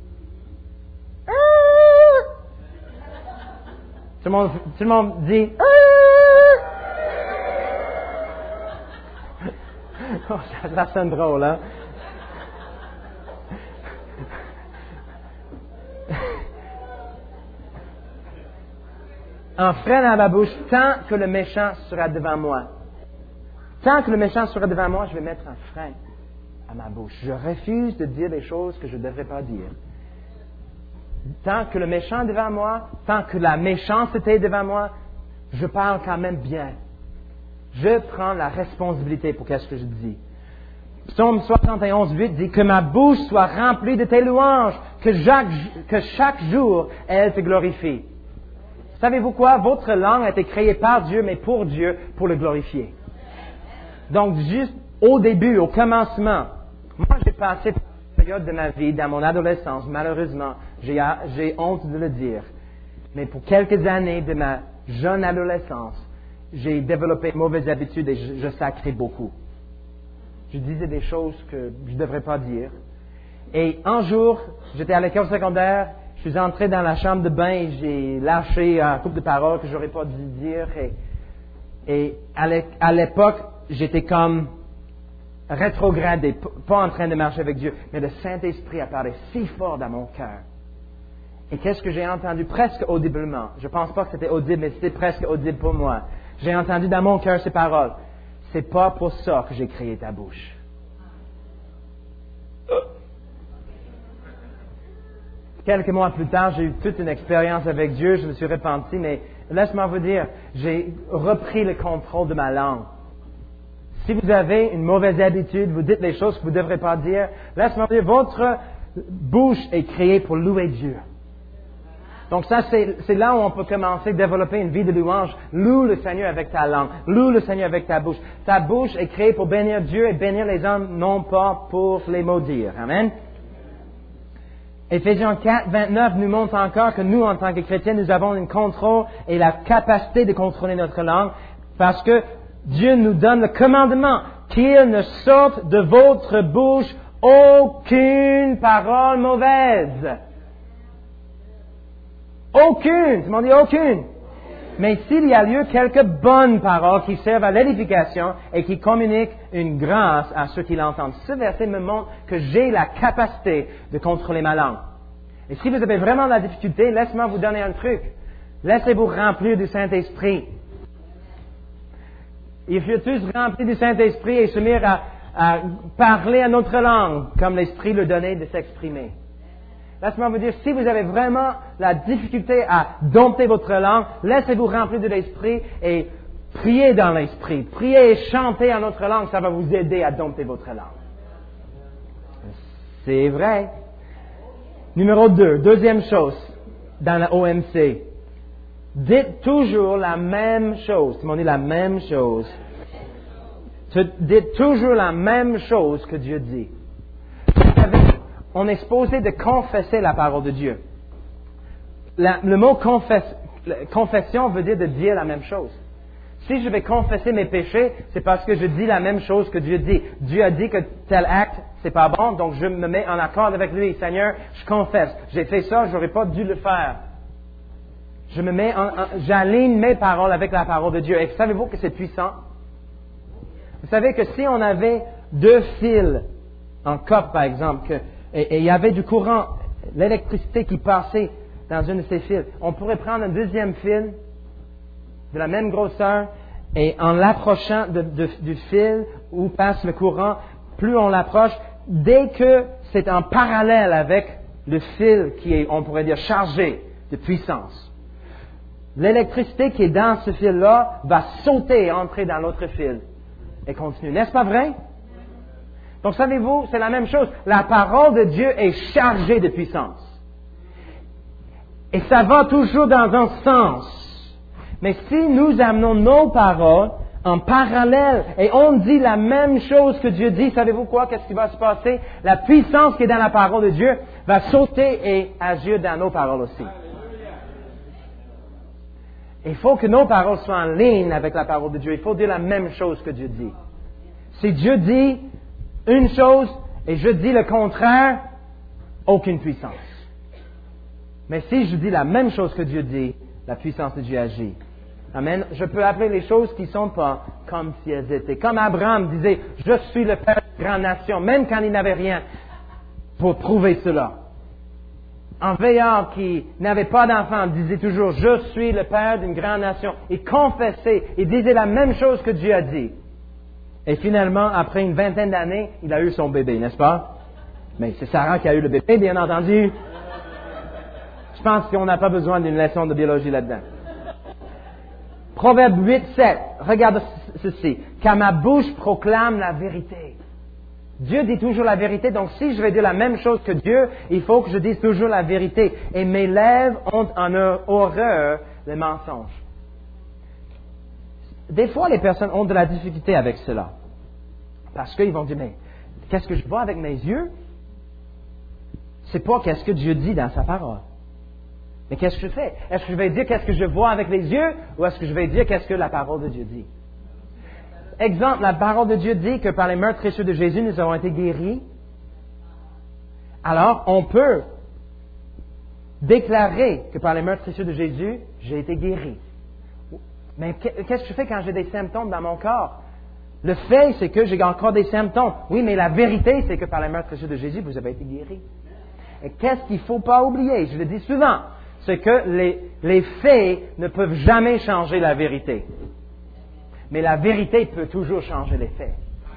Tout le monde dit oh, ça sonne drôle, hein? Un frein à ma bouche tant que le méchant sera devant moi. Tant que le méchant sera devant moi, je vais mettre un frein à ma bouche. Je refuse de dire des choses que je ne devrais pas dire. Tant que le méchant est devant moi, tant que la méchanceté est devant moi, je parle quand même bien. Je prends la responsabilité pour ce que je dis. Psaume 71, 8 dit que ma bouche soit remplie de tes louanges, que chaque jour elle te glorifie. Savez-vous quoi? Votre langue a été créée par Dieu, mais pour Dieu, pour le glorifier. Donc, juste au début, au commencement, moi j'ai passé par une période de ma vie, dans mon adolescence, malheureusement, j'ai honte de le dire, mais pour quelques années de ma jeune adolescence, j'ai développé de mauvaises habitudes et je sacrais beaucoup. Je disais des choses que je ne devrais pas dire. Et un jour, j'étais à l'école secondaire, je suis entré dans la chambre de bain et j'ai lâché un couple de paroles que j'aurais pas dû dire. Et à l'époque, j'étais comme rétrogradé, pas en train de marcher avec Dieu, mais le Saint-Esprit a parlé si fort dans mon cœur. Et qu'est-ce que j'ai entendu presque audiblement? Je ne pense pas que c'était audible, mais c'était presque audible pour moi. J'ai entendu dans mon cœur ces paroles. C'est pas pour ça que j'ai créé ta bouche. Quelques mois plus tard, j'ai eu toute une expérience avec Dieu, je me suis repenti, mais laisse-moi vous dire, j'ai repris le contrôle de ma langue. Si vous avez une mauvaise habitude, vous dites les choses que vous ne devrez pas dire, laisse-moi vous dire, votre bouche est créée pour louer Dieu. Donc ça, c'est là où on peut commencer à développer une vie de louange. Loue le Seigneur avec ta langue. Loue le Seigneur avec ta bouche. Ta bouche est créée pour bénir Dieu et bénir les hommes, non pas pour les maudire. Amen. Éphésiens 4, 29 nous montre encore que nous, en tant que chrétiens, nous avons un contrôle et la capacité de contrôler notre langue parce que Dieu nous donne le commandement qu'il ne sorte de votre bouche aucune parole mauvaise. Aucune. Tout le monde dit aucune. Mais s'il y a lieu quelques bonnes paroles qui servent à l'édification et qui communiquent une grâce à ceux qui l'entendent. Ce verset me montre que j'ai la capacité de contrôler ma langue. Et si vous avez vraiment de la difficulté, laissez-moi vous donner un truc. Laissez-vous remplir du Saint-Esprit. Il faut tous remplir du Saint-Esprit et se mettre à parler à notre langue, comme l'Esprit le donnait de s'exprimer. Laissez-moi vous dire, si vous avez vraiment la difficulté à dompter votre langue, laissez-vous remplir de l'Esprit et priez dans l'Esprit. Priez et chantez en notre langue, ça va vous aider à dompter votre langue. C'est vrai. Numéro 2, deuxième chose, dans la OMC. Dites toujours la même chose. Tout le monde dit la même chose. Dites toujours la même chose que Dieu dit. Vous savez, on est supposé de confesser la parole de Dieu. Le mot confession veut dire de dire la même chose. Si je vais confesser mes péchés, c'est parce que je dis la même chose que Dieu dit. Dieu a dit que tel acte, c'est pas bon, donc je me mets en accord avec lui. Seigneur, je confesse. J'ai fait ça, j'aurais pas dû le faire. J'aligne mes paroles avec la parole de Dieu. Et savez-vous que c'est puissant? Vous savez que si on avait 2 fils en couple, par exemple, et il y avait du courant, l'électricité qui passait dans une de ces fils, on pourrait prendre un deuxième fil de la même grosseur et en l'approchant du fil où passe le courant, plus on l'approche, dès que c'est en parallèle avec le fil qui est, on pourrait dire, chargé de puissance, l'électricité qui est dans ce fil-là va sauter et entrer dans l'autre fil et continuer. N'est-ce pas vrai? Donc, savez-vous, c'est la même chose. La parole de Dieu est chargée de puissance. Et ça va toujours dans un sens. Mais si nous amenons nos paroles en parallèle et on dit la même chose que Dieu dit, savez-vous quoi? Qu'est-ce qui va se passer? La puissance qui est dans la parole de Dieu va sauter et agir dans nos paroles aussi. Il faut que nos paroles soient en ligne avec la parole de Dieu. Il faut dire la même chose que Dieu dit. Si Dieu dit une chose et je dis le contraire, aucune puissance. Mais si je dis la même chose que Dieu dit, la puissance de Dieu agit. Amen. Je peux appeler les choses qui ne sont pas comme si elles étaient. Comme Abraham disait, je suis le père de grande nation, même quand il n'avait rien pour prouver cela. Un vieillard qui n'avait pas d'enfant disait toujours, je suis le père d'une grande nation. Il confessait, il disait la même chose que Dieu a dit. Et finalement, après une vingtaine d'années, il a eu son bébé, n'est-ce pas? Mais c'est Sarah qui a eu le bébé, bien entendu. Je pense qu'on n'a pas besoin d'une leçon de biologie là-dedans. Proverbe 8:7. Regarde ceci. Car ma bouche proclame la vérité. Dieu dit toujours la vérité, donc si je vais dire la même chose que Dieu, il faut que je dise toujours la vérité. Et mes lèvres ont en horreur les mensonges. Des fois, les personnes ont de la difficulté avec cela. Parce qu'ils vont dire, mais qu'est-ce que je vois avec mes yeux? C'est pas qu'est-ce que Dieu dit dans sa parole. Mais qu'est-ce que je fais? Est-ce que je vais dire qu'est-ce que je vois avec les yeux ou est-ce que je vais dire qu'est-ce que la parole de Dieu dit? Exemple, la parole de Dieu dit que par les meurtrissures de Jésus, nous avons été guéris. Alors, on peut déclarer que par les meurtrissures de Jésus, j'ai été guéri. Mais qu'est-ce que je fais quand j'ai des symptômes dans mon corps? Le fait, c'est que j'ai encore des symptômes. Oui, mais la vérité, c'est que par les meurtrissures de Jésus, vous avez été guéri. Et qu'est-ce qu'il ne faut pas oublier? Je le dis souvent. C'est que les faits ne peuvent jamais changer la vérité. Mais la vérité peut toujours changer les faits.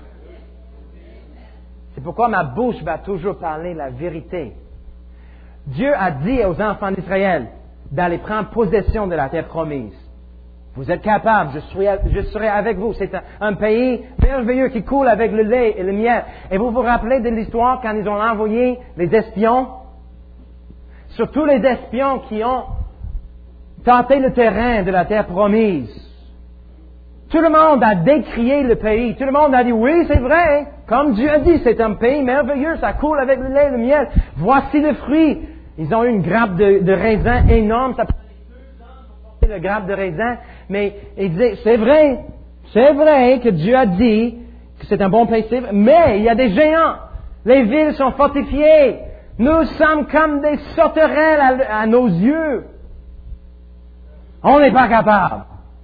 C'est pourquoi ma bouche va toujours parler la vérité. Dieu a dit aux enfants d'Israël d'aller prendre possession de la terre promise. Vous êtes capables, je serai avec vous. C'est un pays merveilleux qui coule avec le lait et le miel. Et vous vous rappelez de l'histoire quand ils ont envoyé les espions? Surtout les espions qui ont tenté le terrain de la terre promise. Tout le monde a décrié le pays. Tout le monde a dit, oui, c'est vrai. Comme Dieu a dit, c'est un pays merveilleux. Ça coule avec le lait et le miel. Voici le fruit. Ils ont eu une grappe de raisin énorme. Ça prenait 2 ans pour porter le grappe de raisin. Mais ils disaient, c'est vrai que Dieu a dit que c'est un bon pays. Mais il y a des géants. Les villes sont fortifiées. Nous sommes comme des sauterelles à nos yeux. On n'est pas capable.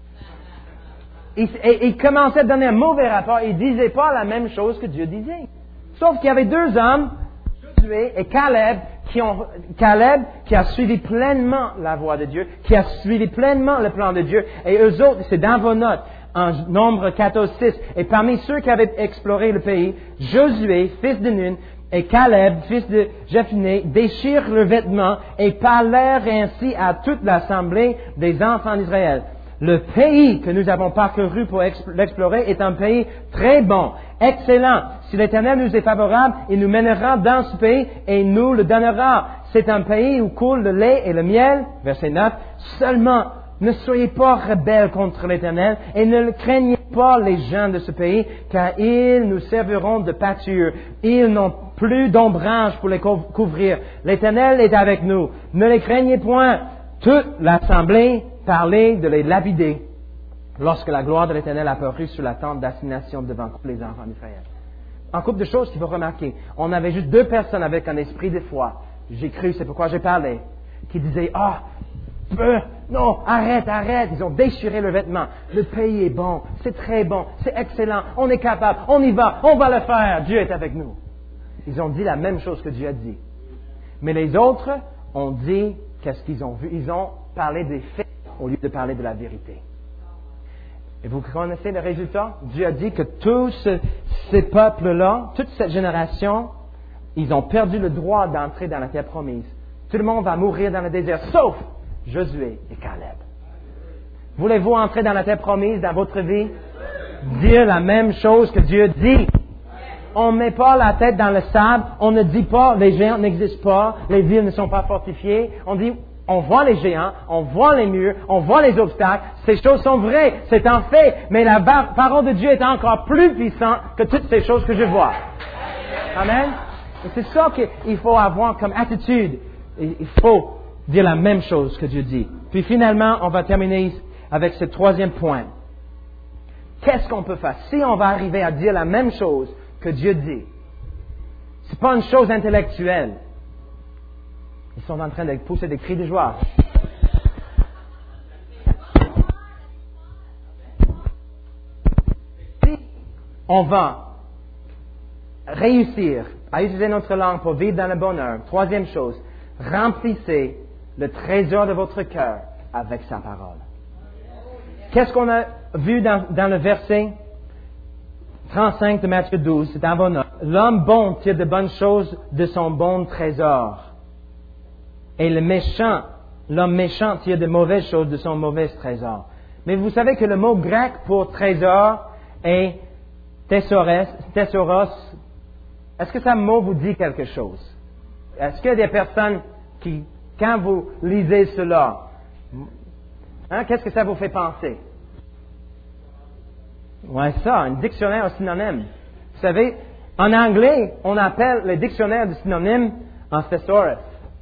Il commençait à donner un mauvais rapport. Il ne disait pas la même chose que Dieu disait. Sauf qu'il y avait deux hommes, Josué et Caleb, Caleb qui a suivi pleinement la voie de Dieu, qui a suivi pleinement le plan de Dieu. Et eux autres, c'est dans vos notes, en Nombre 14:6. Et parmi ceux qui avaient exploré le pays, Josué, fils de Nun, et Caleb, fils de Jephunnée, déchirent leurs vêtements et parlèrent ainsi à toute l'assemblée des enfants d'Israël. Le pays que nous avons parcouru pour l'explorer est un pays très bon, excellent. Si l'Éternel nous est favorable, il nous mènera dans ce pays et nous le donnera. C'est un pays où coule le lait et le miel. Verset 9. Seulement, ne soyez pas rebelles contre l'Éternel et ne craignez pas les gens de ce pays, car ils nous serviront de pâture. Ils n'ont plus d'ombrage pour les couvrir. L'Éternel est avec nous. Ne les craignez point. Toute l'assemblée parlait de les lapider lorsque la gloire de l'Éternel apparut sur la tente d'assignation devant tous les enfants d'Israël. Un couple de choses qu'il faut remarquer. On avait juste deux personnes avec un esprit de foi. J'ai cru, c'est pourquoi j'ai parlé. Qui disaient, non, arrête. Ils ont déchiré leurs vêtements. Le pays est bon, c'est très bon, c'est excellent, on est capable, on y va, on va le faire, Dieu est avec nous. Ils ont dit la même chose que Dieu a dit. Mais les autres ont dit, qu'est-ce qu'ils ont vu? Ils ont parlé des faits au lieu de parler de la vérité. Et vous connaissez le résultat? Dieu a dit que tous ces peuples-là, toute cette génération, ils ont perdu le droit d'entrer dans la terre promise. Tout le monde va mourir dans le désert, sauf Josué et Caleb. Voulez-vous entrer dans la terre promise dans votre vie? Dire la même chose que Dieu dit. On ne met pas la tête dans le sable, on ne dit pas les géants n'existent pas, les villes ne sont pas fortifiées. On dit, on voit les géants, on voit les murs, on voit les obstacles, ces choses sont vraies, c'est un fait, mais la parole de Dieu est encore plus puissante que toutes ces choses que je vois. Amen. Et c'est ça qu'il faut avoir comme attitude. Il faut dire la même chose que Dieu dit. Puis finalement, on va terminer avec ce troisième point. Qu'est-ce qu'on peut faire? Si on va arriver à dire la même chose que Dieu dit, c'est pas une chose intellectuelle. Ils sont en train de pousser des cris de joie. Si on va réussir à utiliser notre langue pour vivre dans le bonheur, troisième chose, remplissez le trésor de votre cœur avec sa parole. Qu'est-ce qu'on a vu dans le verset 35 de Matthieu 12, c'est dans vos notes. L'homme bon tire de bonnes choses de son bon trésor. Et l'homme méchant tire de mauvaises choses de son mauvais trésor. Mais vous savez que le mot grec pour trésor est thesauros. Est-ce que ce mot vous dit quelque chose? Est-ce qu'il y a des personnes qui, quand vous lisez cela, qu'est-ce que ça vous fait penser? Ouais, ça, un dictionnaire, un synonyme. Vous savez, en anglais, on appelle les dictionnaires de synonymes un thesaurus.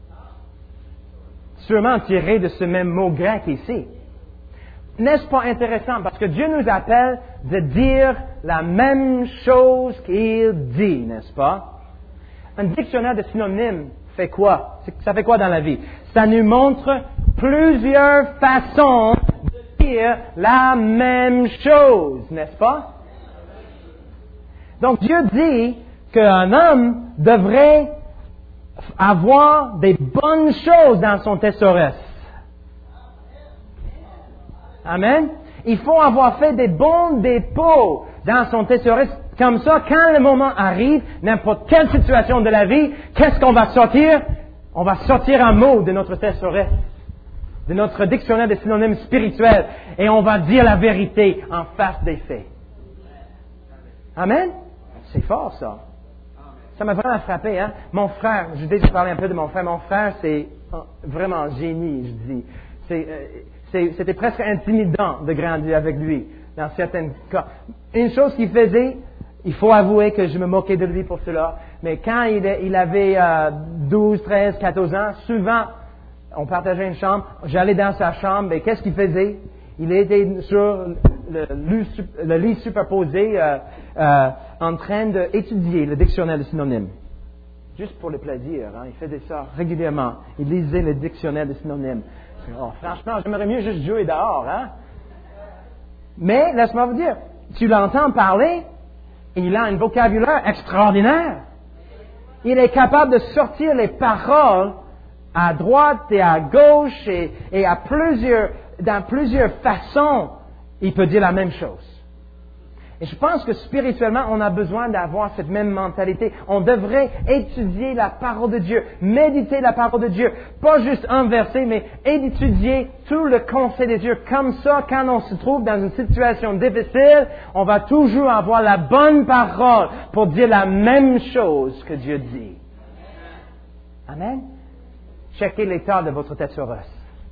Sûrement tiré de ce même mot grec ici. N'est-ce pas intéressant? Parce que Dieu nous appelle de dire la même chose qu'il dit, n'est-ce pas? Un dictionnaire de synonymes fait quoi? Ça fait quoi dans la vie? Ça nous montre plusieurs façons de dire la même chose, n'est-ce pas? Donc Dieu dit qu'un homme devrait avoir des bonnes choses dans son thésaurus. Amen. Il faut avoir fait des bons dépôts dans son thésaurus. Comme ça, quand le moment arrive, n'importe quelle situation de la vie, qu'est-ce qu'on va sortir? On va sortir un mot de notre thésaurus, de notre dictionnaire de synonymes spirituels, et on va dire la vérité en face des faits. Amen. C'est fort, ça. Ça m'a vraiment frappé, hein. Mon frère, je vais déjà parler un peu de mon frère. Mon frère, c'est vraiment un génie, je dis. C'était presque intimidant de grandir avec lui, dans certains cas. Une chose qu'il faisait, il faut avouer que je me moquais de lui pour cela, mais quand il avait 12, 13, 14 ans, souvent, on partageait une chambre, j'allais dans sa chambre, et qu'est-ce qu'il faisait? Il était sur le lit superposé en train d'étudier le dictionnaire de synonymes. juste pour le plaisir. Hein. Il faisait ça régulièrement. Il lisait le dictionnaire de synonymes. Oh, franchement, j'aimerais mieux juste jouer dehors. Hein. Mais, laisse-moi vous dire, tu l'entends parler, et il a un vocabulaire extraordinaire. Il est capable de sortir les paroles à droite et à gauche et dans plusieurs façons. Il peut dire la même chose. Et je pense que spirituellement, on a besoin d'avoir cette même mentalité. On devrait étudier la parole de Dieu, méditer la parole de Dieu. Pas juste un verset, mais étudier tout le conseil de Dieu. Comme ça, quand on se trouve dans une situation difficile, on va toujours avoir la bonne parole pour dire la même chose que Dieu dit. Amen. Checkez l'état de votre thésaurus.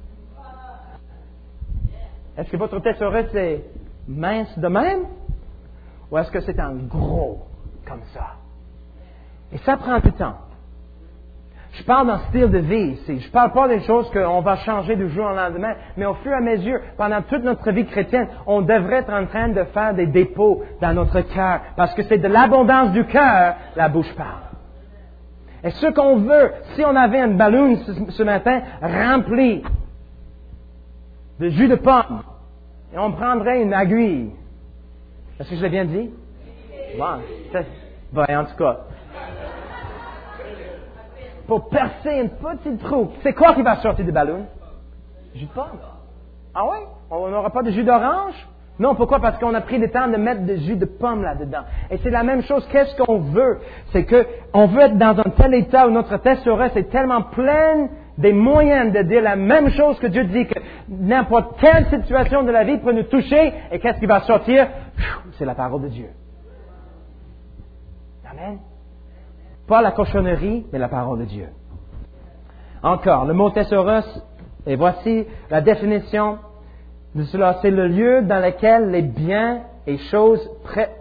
Est-ce que votre thésaurus est mince de même? Ou est-ce que c'est un gros comme ça? Et ça prend du temps. Je parle d'un style de vie ici. Je ne parle pas des choses qu'on va changer du jour au lendemain, mais au fur et à mesure, pendant toute notre vie chrétienne, on devrait être en train de faire des dépôts dans notre cœur, parce que c'est de l'abondance du cœur, la bouche parle. Et ce qu'on veut, si on avait un ballon ce matin rempli de jus de pomme, et on prendrait une aiguille. Est-ce que je l'ai bien dit? Bon, en tout cas. Pour percer un petit trou, c'est quoi qui va sortir du ballon? Jus de pomme. Ah oui? On n'aura pas de jus d'orange? Non, pourquoi? Parce qu'on a pris le temps de mettre du jus de pomme là-dedans. Et c'est la même chose. Qu'est-ce qu'on veut? C'est qu'on veut être dans un tel état où notre thésaurus est tellement plein des moyens de dire la même chose que Dieu dit, que n'importe quelle situation de la vie peut nous toucher, et qu'est-ce qui va sortir? C'est la parole de Dieu. Amen. Pas la cochonnerie, mais la parole de Dieu. Encore, le mot thésaurus, et voici la définition de cela. C'est le lieu dans lequel les biens et les choses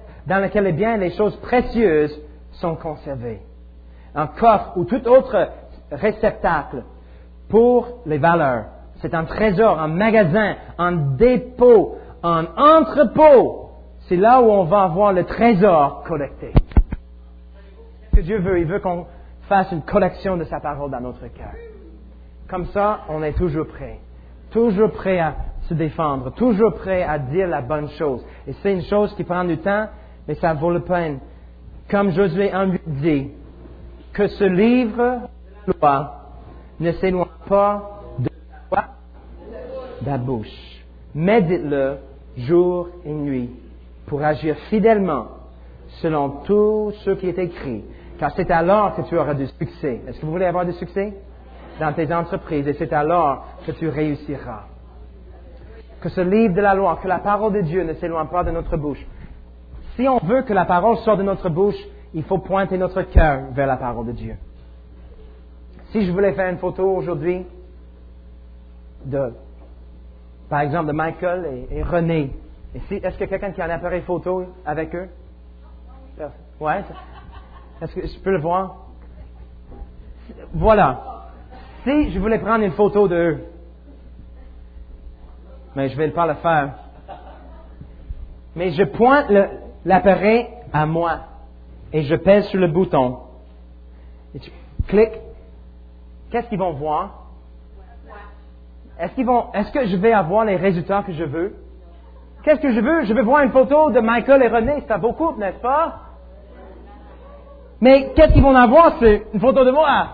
précieuses sont conservés. Un coffre ou tout autre réceptacle pour les valeurs. C'est un trésor, un magasin, un dépôt, un entrepôt. C'est là où on va avoir le trésor collecté. Ce que Dieu veut, il veut qu'on fasse une collection de sa parole dans notre cœur. Comme ça, on est toujours prêt à se défendre, toujours prêt à dire la bonne chose. Et c'est une chose qui prend du temps, mais ça vaut la peine. Comme Josué 1:8 dit, que ce livre de la loi ne s'éloigne pas de la bouche. Médite-le jour et nuit pour agir fidèlement selon tout ce qui est écrit. Car c'est alors que tu auras du succès. Est-ce que vous voulez avoir du succès dans tes entreprises? Et c'est alors que tu réussiras. Que ce livre de la loi, que la parole de Dieu ne s'éloigne pas de notre bouche. Si on veut que la parole sorte de notre bouche, il faut pointer notre cœur vers la parole de Dieu. Si je voulais faire une photo aujourd'hui par exemple, de Michael et René, est-ce qu'il y a quelqu'un qui a un appareil photo avec eux? Ouais. Est-ce que je peux le voir? Voilà. Si je voulais prendre une photo d'eux, mais je ne vais pas le faire. Mais je pointe l'appareil à moi et je pèse sur le bouton. Et tu cliques. Qu'est-ce qu'ils vont voir? Est-ce que je vais avoir les résultats que je veux? Qu'est-ce que je veux? Je veux voir une photo de Michael et René. C'est un beau couple, n'est-ce pas? Mais qu'est-ce qu'ils vont avoir? C'est une photo de moi.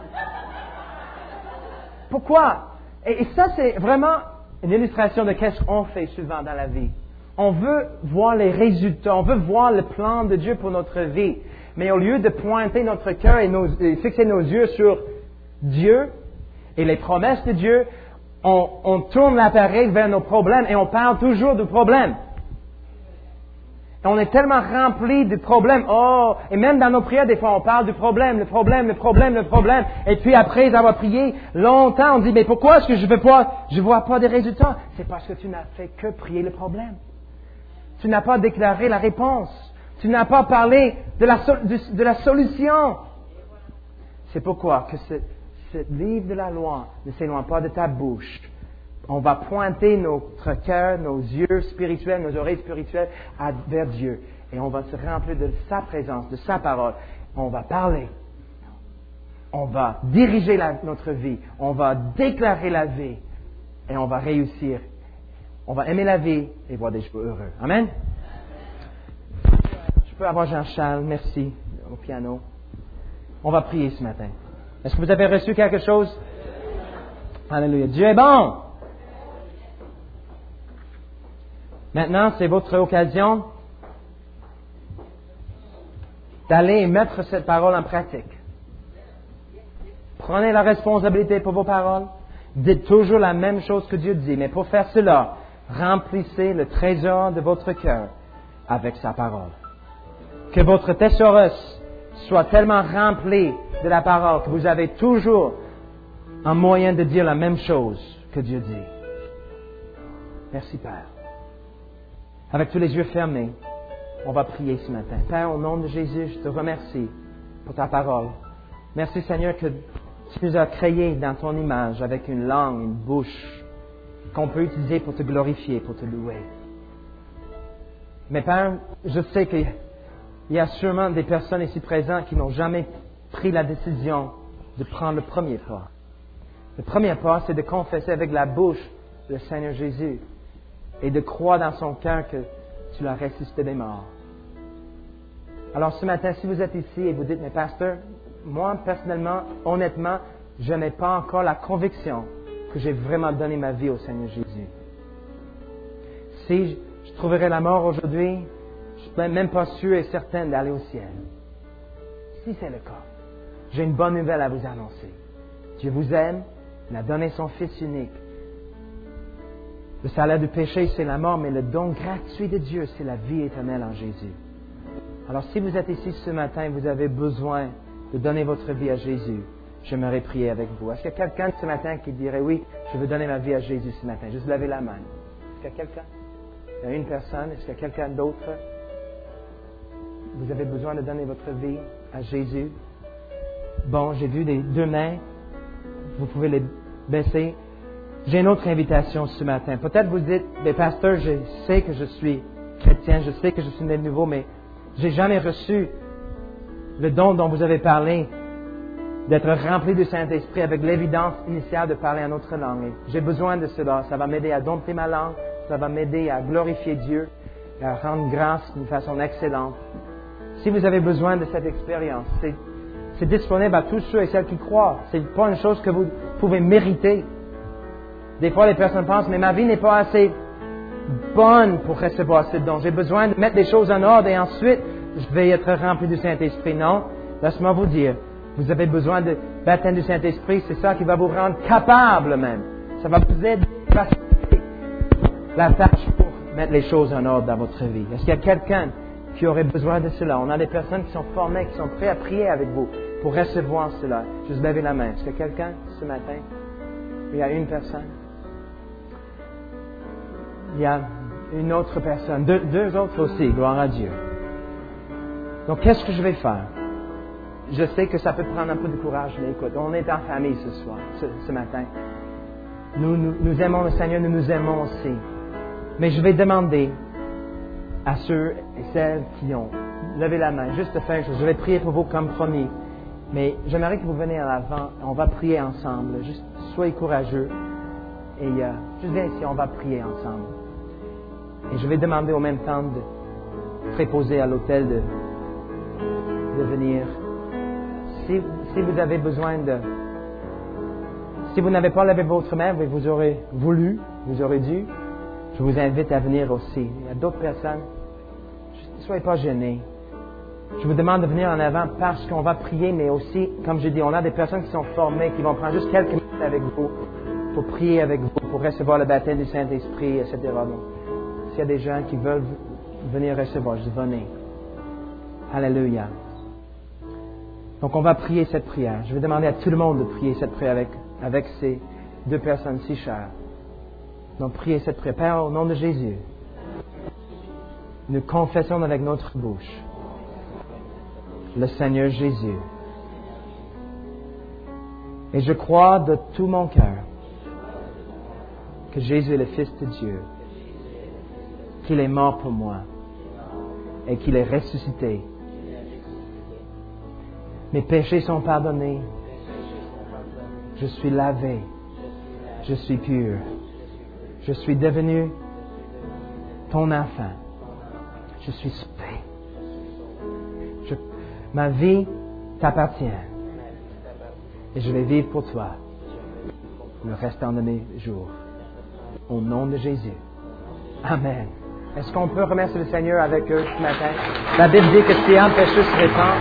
Pourquoi? Et ça, c'est vraiment une illustration de qu'est-ce qu'on fait souvent dans la vie. On veut voir les résultats, on veut voir le plan de Dieu pour notre vie. Mais au lieu de pointer notre cœur et fixer nos yeux sur Dieu et les promesses de Dieu, on tourne l'appareil vers nos problèmes et on parle toujours du problème. Et on est tellement rempli de problèmes. Oh, et même dans nos prières, des fois, on parle du problème, le problème. Et puis après avoir prié longtemps, on dit, mais pourquoi est-ce que je vois pas des résultats? C'est parce que tu n'as fait que prier le problème. Tu n'as pas déclaré la réponse. Tu n'as pas parlé de la solution. C'est pourquoi que ce livre de la loi ne s'éloigne pas de ta bouche. On va pointer notre cœur, nos yeux spirituels, nos oreilles spirituelles vers Dieu. Et on va se remplir de sa présence, de sa parole. On va parler. on va diriger notre vie, on va déclarer la vie et on va réussir. On va aimer la vie et voir des jours heureux. Amen. Je peux avoir Jean-Charles, merci, au piano. On va prier ce matin. Est-ce que vous avez reçu quelque chose? Alléluia. Dieu est bon. Maintenant, c'est votre occasion d'aller et mettre cette parole en pratique. Prenez la responsabilité pour vos paroles. Dites toujours la même chose que Dieu dit. Mais pour faire cela, remplissez le trésor de votre cœur avec sa parole. Que votre thésaurus soit tellement rempli de la parole que vous avez toujours un moyen de dire la même chose que Dieu dit. Merci Père. Avec tous les yeux fermés, on va prier ce matin. Père, au nom de Jésus, je te remercie pour ta parole. Merci Seigneur que tu nous as créés dans ton image avec une langue, une bouche qu'on peut utiliser pour te glorifier, pour te louer. Mais Père, je sais qu'il y a sûrement des personnes ici présentes qui n'ont jamais pris la décision de prendre le premier pas. Le premier pas, c'est de confesser avec la bouche le Seigneur Jésus et de croire dans son cœur que tu l'as ressuscité des morts. Alors ce matin, si vous êtes ici et vous dites, mais pasteur, moi personnellement, honnêtement, je n'ai pas encore la conviction que j'ai vraiment donné ma vie au Seigneur Jésus. Si je trouverais la mort aujourd'hui, je ne suis même pas sûr et certain d'aller au ciel. Si c'est le cas, j'ai une bonne nouvelle à vous annoncer. Dieu vous aime, il a donné son Fils unique. Le salaire du péché, c'est la mort, mais le don gratuit de Dieu, c'est la vie éternelle en Jésus. Alors, si vous êtes ici ce matin et vous avez besoin de donner votre vie à Jésus, j'aimerais prier avec vous. Est-ce qu'il y a quelqu'un ce matin qui dirait, oui, je veux donner ma vie à Jésus ce matin? Juste levez la main. Est-ce qu'il y a quelqu'un? Il y a une personne. Est-ce qu'il y a quelqu'un d'autre? Vous avez besoin de donner votre vie à Jésus? Bon, j'ai vu des deux mains. Vous pouvez les baisser. J'ai une autre invitation ce matin. Peut-être vous dites, mais pasteur, je sais que je suis chrétien, je sais que je suis né de nouveau, mais j'ai jamais reçu le don dont vous avez parlé, d'être rempli du Saint-Esprit avec l'évidence initiale de parler en autre langue. J'ai besoin de cela. Ça va m'aider à dompter ma langue, ça va m'aider à glorifier Dieu, et à rendre grâce d'une façon excellente. Si vous avez besoin de cette expérience, c'est disponible à tous ceux et celles qui croient. Ce n'est pas une chose que vous pouvez mériter. Des fois, les personnes pensent, mais ma vie n'est pas assez bonne pour recevoir ce don. J'ai besoin de mettre les choses en ordre et ensuite, je vais être rempli du Saint-Esprit. Non, laisse-moi vous dire, vous avez besoin de baptême du Saint-Esprit. C'est ça qui va vous rendre capable même. Ça va vous aider à faciliter la tâche pour mettre les choses en ordre dans votre vie. Est-ce qu'il y a quelqu'un qui aurait besoin de cela? On a des personnes qui sont formées, qui sont prêtes à prier avec vous pour recevoir cela. Juste levez la main. Est-ce qu'il y a quelqu'un ce matin? Il y a une personne. Il y a une autre personne. Deux autres aussi. Gloire à Dieu. Donc, qu'est-ce que je vais faire? Je sais que ça peut prendre un peu de courage, mais écoute, on est en famille ce soir, ce matin. Nous aimons le Seigneur, nous nous aimons aussi. Mais je vais demander à ceux et celles qui ont levé la main, juste de faire une chose. Je vais prier pour vous comme promis. Mais j'aimerais que vous veniez à l'avant. On va prier ensemble. Juste soyez courageux. Et juste viens ici, on va prier ensemble. Et je vais demander au même temps de préposer à l'autel de venir. Si vous avez besoin de... Si vous n'avez pas levé votre main, vous aurez voulu, vous aurez dû, je vous invite à venir aussi. Il y a d'autres personnes. Ne soyez pas gênés. Je vous demande de venir en avant parce qu'on va prier, mais aussi, comme je dis, on a des personnes qui sont formées, qui vont prendre juste quelques minutes avec vous pour prier avec vous, pour recevoir le baptême du Saint-Esprit, etc. Donc, s'il y a des gens qui veulent venir recevoir, je dis venez. Alléluia. Donc, on va prier cette prière. Je vais demander à tout le monde de prier cette prière avec ces deux personnes si chères. Donc, priez cette prière. Père, au nom de Jésus, nous confessons avec notre bouche le Seigneur Jésus. Et je crois de tout mon cœur que Jésus est le Fils de Dieu, qu'il est mort pour moi et qu'il est ressuscité. Mes péchés sont pardonnés, Je suis lavé. Je suis pur. Je suis devenu ton enfant. Je suis sauvé. Ma vie t'appartient. Et je vais vivre pour toi le restant de mes jours. Au nom de Jésus. Amen. Est-ce qu'on peut remercier le Seigneur avec eux ce matin? La Bible dit que si un péché se répand,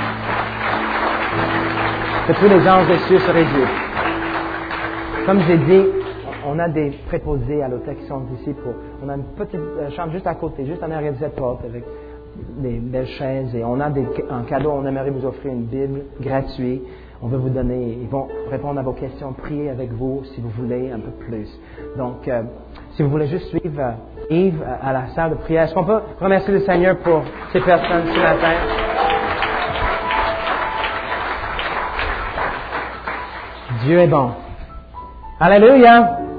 que tous les anges des cieux se réjouissent. Comme j'ai dit, on a des préposés à l'hôtel qui sont ici on a une petite chambre juste à côté, juste en arrière de cette porte avec des belles chaises et on a un cadeau, on aimerait vous offrir une Bible gratuite. On veut vous donner, ils vont répondre à vos questions, prier avec vous si vous voulez un peu plus. Donc, si vous voulez juste suivre Yves à la salle de prière, est-ce qu'on peut remercier le Seigneur pour ces personnes ce matin? Dieu est bon. Alléluia!